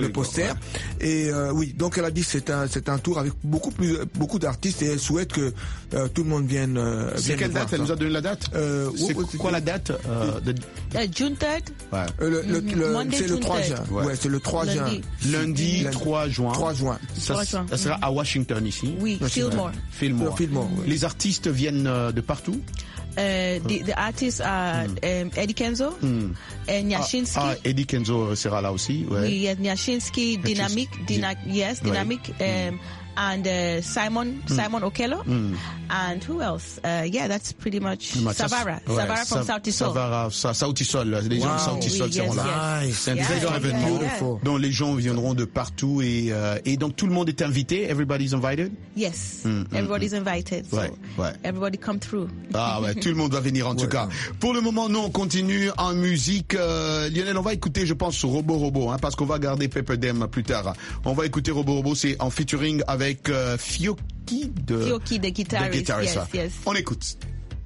[SPEAKER 6] concert. Et euh, oui, donc elle a dit c'est un c'est un tour avec beaucoup plus beaucoup d'artistes et elle souhaite que euh, tout le monde vienne. Euh,
[SPEAKER 4] C'est
[SPEAKER 6] vienne
[SPEAKER 4] quelle
[SPEAKER 6] voir
[SPEAKER 4] date? Elle
[SPEAKER 6] ça.
[SPEAKER 4] nous a donné la date.
[SPEAKER 6] Euh,
[SPEAKER 4] C'est
[SPEAKER 6] ouais,
[SPEAKER 4] quoi la date euh, de...
[SPEAKER 5] Uh, June third.
[SPEAKER 4] Ouais.
[SPEAKER 6] Euh, le, le,
[SPEAKER 5] Mhm.
[SPEAKER 6] le-
[SPEAKER 5] Monday,
[SPEAKER 6] c'est le
[SPEAKER 5] June
[SPEAKER 6] trois
[SPEAKER 5] third.
[SPEAKER 6] juin. Ouais,
[SPEAKER 4] Ouais.
[SPEAKER 6] c'est le trois juin.
[SPEAKER 5] Lundi.
[SPEAKER 4] Lundi
[SPEAKER 6] Lundi.
[SPEAKER 4] trois juin.
[SPEAKER 6] trois juin.
[SPEAKER 4] Ça,
[SPEAKER 5] trois juin.
[SPEAKER 4] ça sera à Washington ici.
[SPEAKER 5] Oui, Fillmore.
[SPEAKER 4] Fillmore.
[SPEAKER 6] Fillmore, oui.
[SPEAKER 4] Les artistes viennent euh, de partout.
[SPEAKER 5] Uh, the, the artists are um, Eddie Kenzo,
[SPEAKER 4] Hmm.
[SPEAKER 5] and Nyashinsky.
[SPEAKER 4] Ah, Eddie Kenzo sera là aussi. Ouais.
[SPEAKER 5] Oui, yes, Nyashinsky, Dynamic, Dyna, yes,
[SPEAKER 4] Ouais.
[SPEAKER 5] Dynamic, um, and uh, Simon, Simon Okello,
[SPEAKER 4] Mm.
[SPEAKER 5] and who else? Uh, yeah, that's pretty much
[SPEAKER 4] Pretty much.
[SPEAKER 5] Savara,
[SPEAKER 4] Ouais,
[SPEAKER 5] Savara from
[SPEAKER 4] Sa-
[SPEAKER 5] South Soul.
[SPEAKER 4] Savara, Sa- Sauti Sol, les gens de
[SPEAKER 6] Wow.
[SPEAKER 4] Sauti Sol
[SPEAKER 5] Oui,
[SPEAKER 4] seront
[SPEAKER 5] yes,
[SPEAKER 4] là.
[SPEAKER 5] yes.
[SPEAKER 4] C'est un
[SPEAKER 5] Yeah,
[SPEAKER 4] très grand
[SPEAKER 5] yeah,
[SPEAKER 4] événement
[SPEAKER 5] yeah.
[SPEAKER 6] Beautiful.
[SPEAKER 4] dont les gens viendront de partout et, euh, et donc tout le monde est invité. Everybody's invited.
[SPEAKER 5] Yes,
[SPEAKER 4] Mm, mm,
[SPEAKER 5] everybody's invited. So
[SPEAKER 4] Ouais, ouais.
[SPEAKER 5] everybody come through.
[SPEAKER 4] Ah ouais, tout le monde va venir en tout
[SPEAKER 6] Ouais.
[SPEAKER 4] cas. Pour le moment, nous on continue en musique. Euh, Lionel, on va écouter, je pense, Robo Robo, hein, parce qu'on va garder Pepper Dem plus tard. On va écouter Robo Robo, c'est en featuring avec euh, Fioki de
[SPEAKER 5] Fioki, the guitarist,
[SPEAKER 4] the guitarist,
[SPEAKER 5] yes,
[SPEAKER 4] ouais.
[SPEAKER 5] yes.
[SPEAKER 4] On écoute.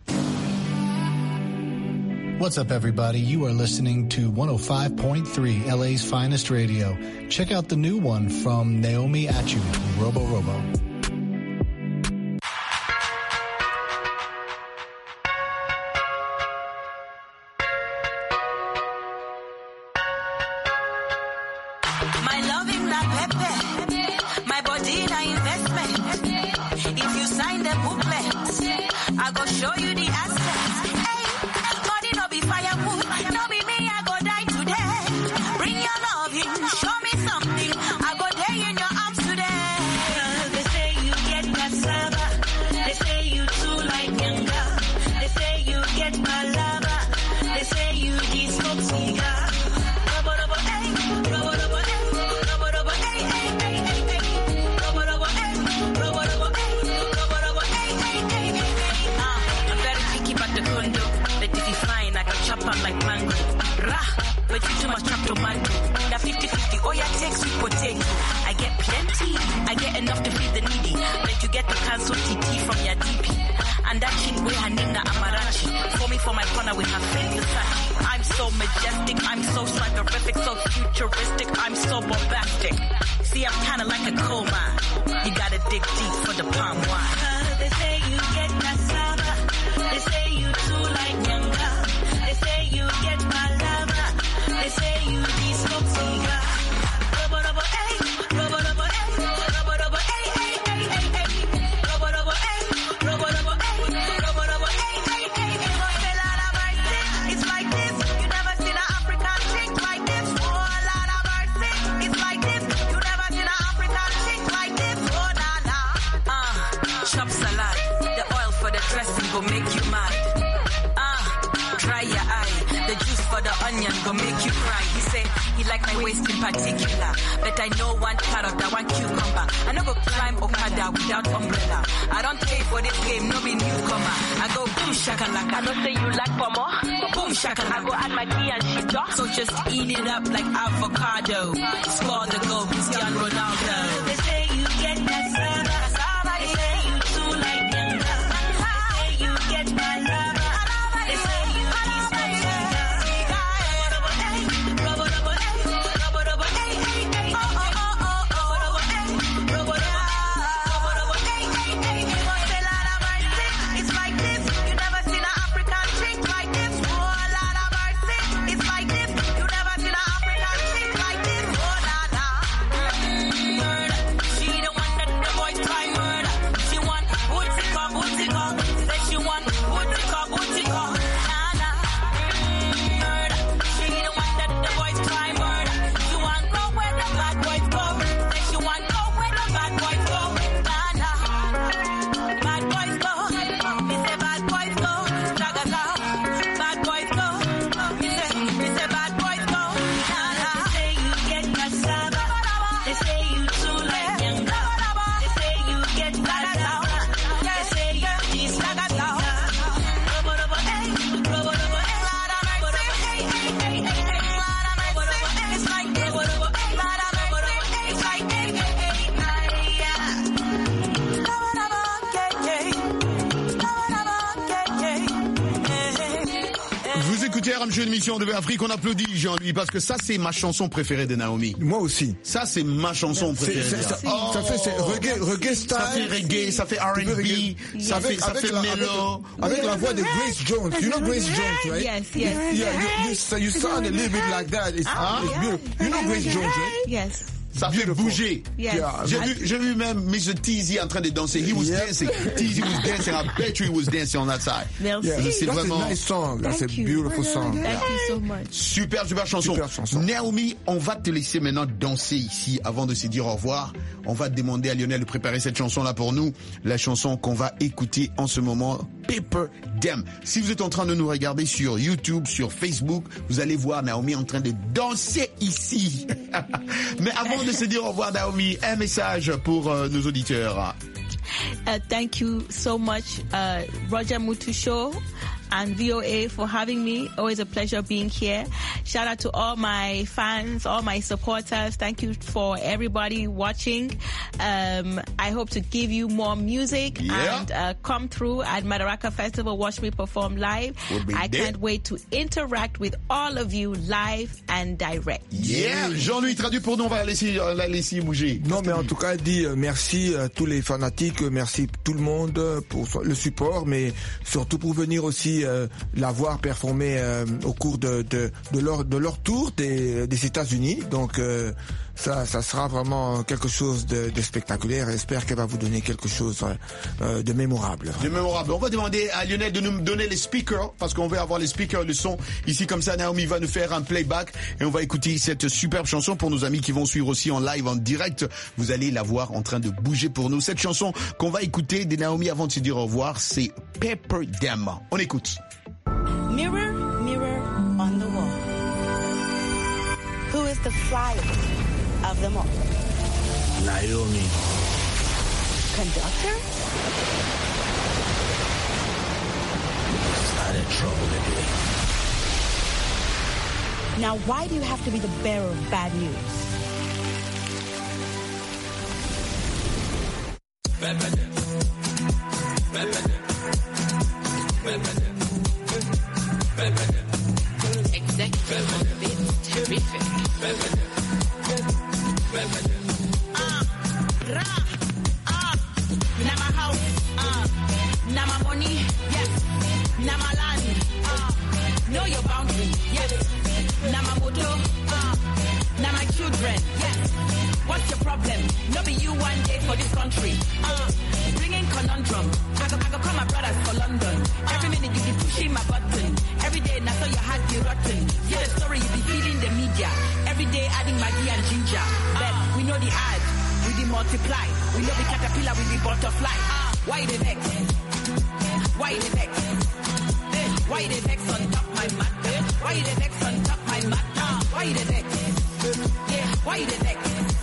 [SPEAKER 14] What's up, everybody? You are listening to one oh five point three, L A's finest radio. Check out the new one from Naomi Achu, Robo Robo.
[SPEAKER 7] My loving na pepe, my body na investment. If you sign the booklet, I go show you the assets. Hey, body no be firewood, no be me, I go die today. Bring your loving, show me something, I go day in your arms today. They say you get cassava, they say you too like younger. They say you get palava, they say you the smoke cigar. Robo robo, hey, robo robo, hey, robo robo, hey, hey, hey, hey, hey. Robo robo, hey, robo robo, hey, robo robo, hey, hey, hey, hey, hey. Ah, I'm very picky about the condo, but if you fine, I can chop up like mango. Rah, but you too much chop tomato. That fifty fifty, oh yeah, take sweet potato. I get plenty, I get enough to feed the needy, but you get to cancel T T from your D P. And that chick with her name na Amarachi. For me, for my corner with her face Versace. I'm so majestic, I'm so swaggerific, so futuristic, I'm so bombastic. See, I'm kinda like a coal mine. You gotta dig deep for the palm wine. Uh, they say you get cassava, they say you too like younger. They say you get palava, they say you the smoke cigar. Robo robo, ay, robo robo, ay, robo robo, ay, ay, ay, ay, ay. Robo robo, ay, robo robo, ay, robo robo, ay, ay, ay, ay. Well, Lord have mercy, it's like this. You never seen an African chick like this. Oh, Lord have mercy, it's like this. You never seen an African chick like this. Oh, nah, nah. Uh, chop salad, the oil for the dressing go make you mad. Uh, dry your eye, the juice for the onion go make you cry. He say he like my waist in particular, but I know one carrot, that one cucumber. I no go climb Okada without umbrella. I don't pay for this game, no be newcomer. I go boom shakalaka. I don't say you like for more. Boom shakalaka. I go add my key and shit up. So just eat it up like avocado. Score the goal, Cristiano Ronaldo. They say you get cassava. They say you too like younger. They say you get palava. They say you eat my cigar. Robo robo, ay, robo robo, ay, ay, ay. Oh, oh, oh, oh, oh. Robo robo, ay, robo robo, robo robo, ay, ay, ay. Say, Lord have mercy, it's like this. You never seen an African chick like this. Oh, Lord have mercy, it's like this. You never seen an African chick like this. Oh, nah, nah. Mm, girl, she the one that the boy
[SPEAKER 4] Ramsey, une émission de V Afrique. On applaudit Jean-Louis parce que ça, c'est ma chanson préférée de Naomi.
[SPEAKER 6] Moi aussi.
[SPEAKER 4] Ça, c'est ma chanson préférée.
[SPEAKER 6] C'est, c'est, ça,
[SPEAKER 4] oh,
[SPEAKER 6] ça fait c'est reggae, reggae style.
[SPEAKER 4] Ça fait reggae, ça fait R and B, ça fait, ça fait mellow.
[SPEAKER 6] Avec, avec la voix de Grace Jones. You know Grace Jones, right?
[SPEAKER 5] Yes, yes.
[SPEAKER 6] Yeah, you, you, you sound a little bit like that. It's,
[SPEAKER 5] Ah,
[SPEAKER 6] it's
[SPEAKER 5] yeah.
[SPEAKER 6] beautiful. You know Grace Jones, right?
[SPEAKER 5] Yes.
[SPEAKER 4] Ça fait bouger.
[SPEAKER 5] Yes.
[SPEAKER 6] Yeah.
[SPEAKER 4] J'ai vu, j'ai vu même mister Teasy en train de danser. He was
[SPEAKER 6] Yeah.
[SPEAKER 4] dancing. Teasy was dancing. I bet you he was dancing on that side.
[SPEAKER 5] Merci.
[SPEAKER 6] Yeah,
[SPEAKER 4] C'est
[SPEAKER 6] that's
[SPEAKER 4] vraiment
[SPEAKER 6] a nice song. That's
[SPEAKER 5] Thank
[SPEAKER 6] a
[SPEAKER 5] you.
[SPEAKER 6] beautiful song.
[SPEAKER 5] Thank
[SPEAKER 6] Yeah.
[SPEAKER 5] you so much.
[SPEAKER 4] Super, super chanson.
[SPEAKER 6] Super chanson.
[SPEAKER 4] Naomi, on va te laisser maintenant danser ici avant de se dire au revoir. On va demander à Lionel de préparer cette chanson-là pour nous. La chanson qu'on va écouter en ce moment, Pepper Dem. Si vous êtes en train de nous regarder sur YouTube, sur Facebook, vous allez voir Naomi en train de danser ici. Mais avant de se dire au revoir, Naomi, un message pour euh, nos auditeurs.
[SPEAKER 5] Uh, thank you so much, uh, Roger Mutusho and V O A for having me. Always a pleasure being here. Shout out to all my fans, all my supporters. Thank you for everybody watching. Um, I hope to give you more music
[SPEAKER 4] Yeah.
[SPEAKER 5] and uh, come through at Madaraka Festival. Watch me perform live.
[SPEAKER 4] We'll be
[SPEAKER 5] I
[SPEAKER 4] there.
[SPEAKER 5] can't wait to interact with all of you live and direct.
[SPEAKER 4] Yeah, Jean-Louis traduit pour nous, on va la laisser, euh, la laisser bouger.
[SPEAKER 6] Non, mais en tout cas, dit euh, merci à tous les fanatiques, euh, merci tout le monde euh, pour so- le support, mais surtout pour venir aussi euh, la voir performer euh, au cours de, de, de, leur, de leur tour des, des États-Unis. Donc, euh, ça, ça sera vraiment quelque chose de, de spectaculaire. J'espère qu'elle va vous donner quelque chose euh, de mémorable.
[SPEAKER 4] De mémorable. On va demander à Lionel de nous donner les speakers parce qu'on veut avoir les speakers, le son. Ici, comme ça, Naomi va nous faire un playback et on va écouter cette superbe chanson pour nos amis qui vont suivre aussi en live, en direct. Vous allez la voir en train de bouger pour nous. Cette chanson qu'on va écouter de Naomi avant de se dire au revoir, c'est Pepper Dem. On écoute.
[SPEAKER 15] Mirror, mirror on the wall. Who is the flyest of them all?
[SPEAKER 13] Naomi.
[SPEAKER 15] Conductor?
[SPEAKER 13] Started trouble again.
[SPEAKER 15] Now, why do you have to be the bearer of bad news?
[SPEAKER 16] Executive on the beat, terrific.
[SPEAKER 5] Uh, rah, uh, now my house, uh, now my money, yes, now my land, uh, know your boundary, yes, now my motor, uh, now my children, yes, what's your problem? No be you one day for this country, uh, bringing conundrum, I go, I go call my brothers for London, every minute you be pushing my button, every day now so your heart be rotten, yeah the story you be feeding the media, every day adding Maggie and ginger, but we know the ad, we be multiply, we know the caterpillar, we be butterfly, ah, why the vex, why the vex, eh, why the vex on top my matter, why the vex on top my matter, why the vex, yeah, why the vex,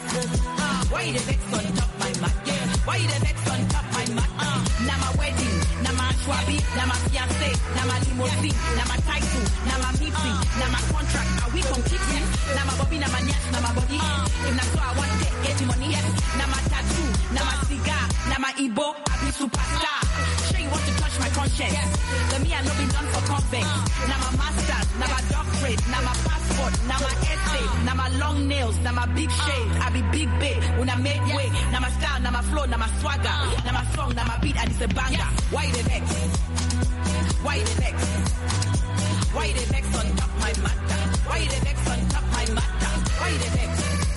[SPEAKER 5] ah, why the vex on top my matter, yeah, why the vex on top my matter, now my wedding, now my schwabi, now my fiancé, now my limousine, now my title, now my meeting, now my contract, are we competing? Now my bobby, now my yes, now my body, if not so I want to get the money, yes, now my tattoo, now my cigar, now my Igbo, I be superstar, sure you want to touch my conscience, yes, the me I know be done for convex, now my masters, now my doctorate, now my passport, now my essay, now my long nails, now my big shade, I be big babe, when I make way, now my style, now my flow, now my swagger, now my song, now my beat, and it's a banger, why the vex? Why the vex? Why the vex on top my matter? Why the vex on top my matter? Why the vex?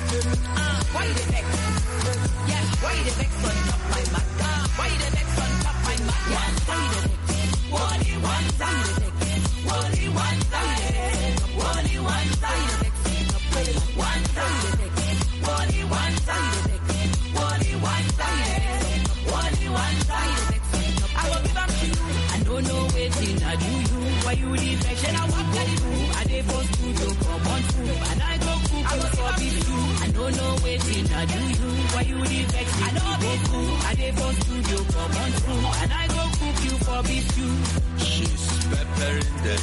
[SPEAKER 5] Uh, why the vex? Yes, why the vex on top my matter? Why the vex on top my matter? Why the vex? What he wants, why the vex? What he wants, why the vex? What he wants, why the vex? One side the vex. What he wants, why the vex? What he wants, why the vex? What he wants, why the vex? I will give up to you. I don't know waiting, I do you. Why you leave action? I walk at you. I dey for studio, come on through. And I go cook, I will for be you. I don't know waiting, I do you. Why you leave action? I know be cool. I dey for studio, come on through. And I go cook you for be you.
[SPEAKER 13] She's peppering them.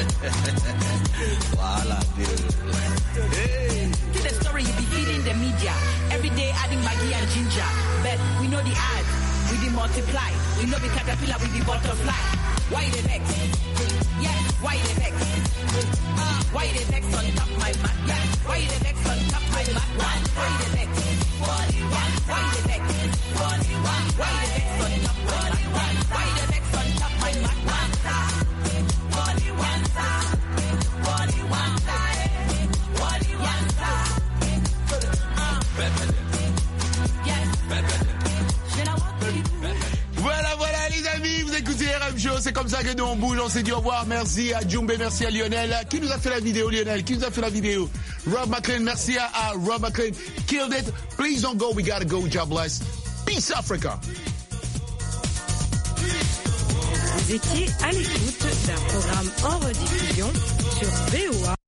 [SPEAKER 13] Voila, dude. Hey.
[SPEAKER 5] To the story you be feeding the media. Every day adding Maggie and ginger. But we know the ad.
[SPEAKER 17] we the multiply. We know the caterpillar, we the butterfly. Why the vex? Yes, why the vex? Uh, why the vex on top my mat? Yes, why the vex on top my mat? Why the vex? Why the vex? Why the vex on top my mat? Why the vex on top my mat?
[SPEAKER 4] Voilà, voilà les amis, vous écoutez R M Show, c'est comme ça que nous on bouge, on s'est dit au revoir, merci à Djumbe, merci à Lionel, qui nous a fait la vidéo Lionel, qui nous a fait la vidéo, Rob McLean, merci à, à Rob McLean, killed it, please don't go, we gotta go, God bless, peace Africa.
[SPEAKER 2] Vous étiez à l'écoute d'un programme en rediffusion sur V O A.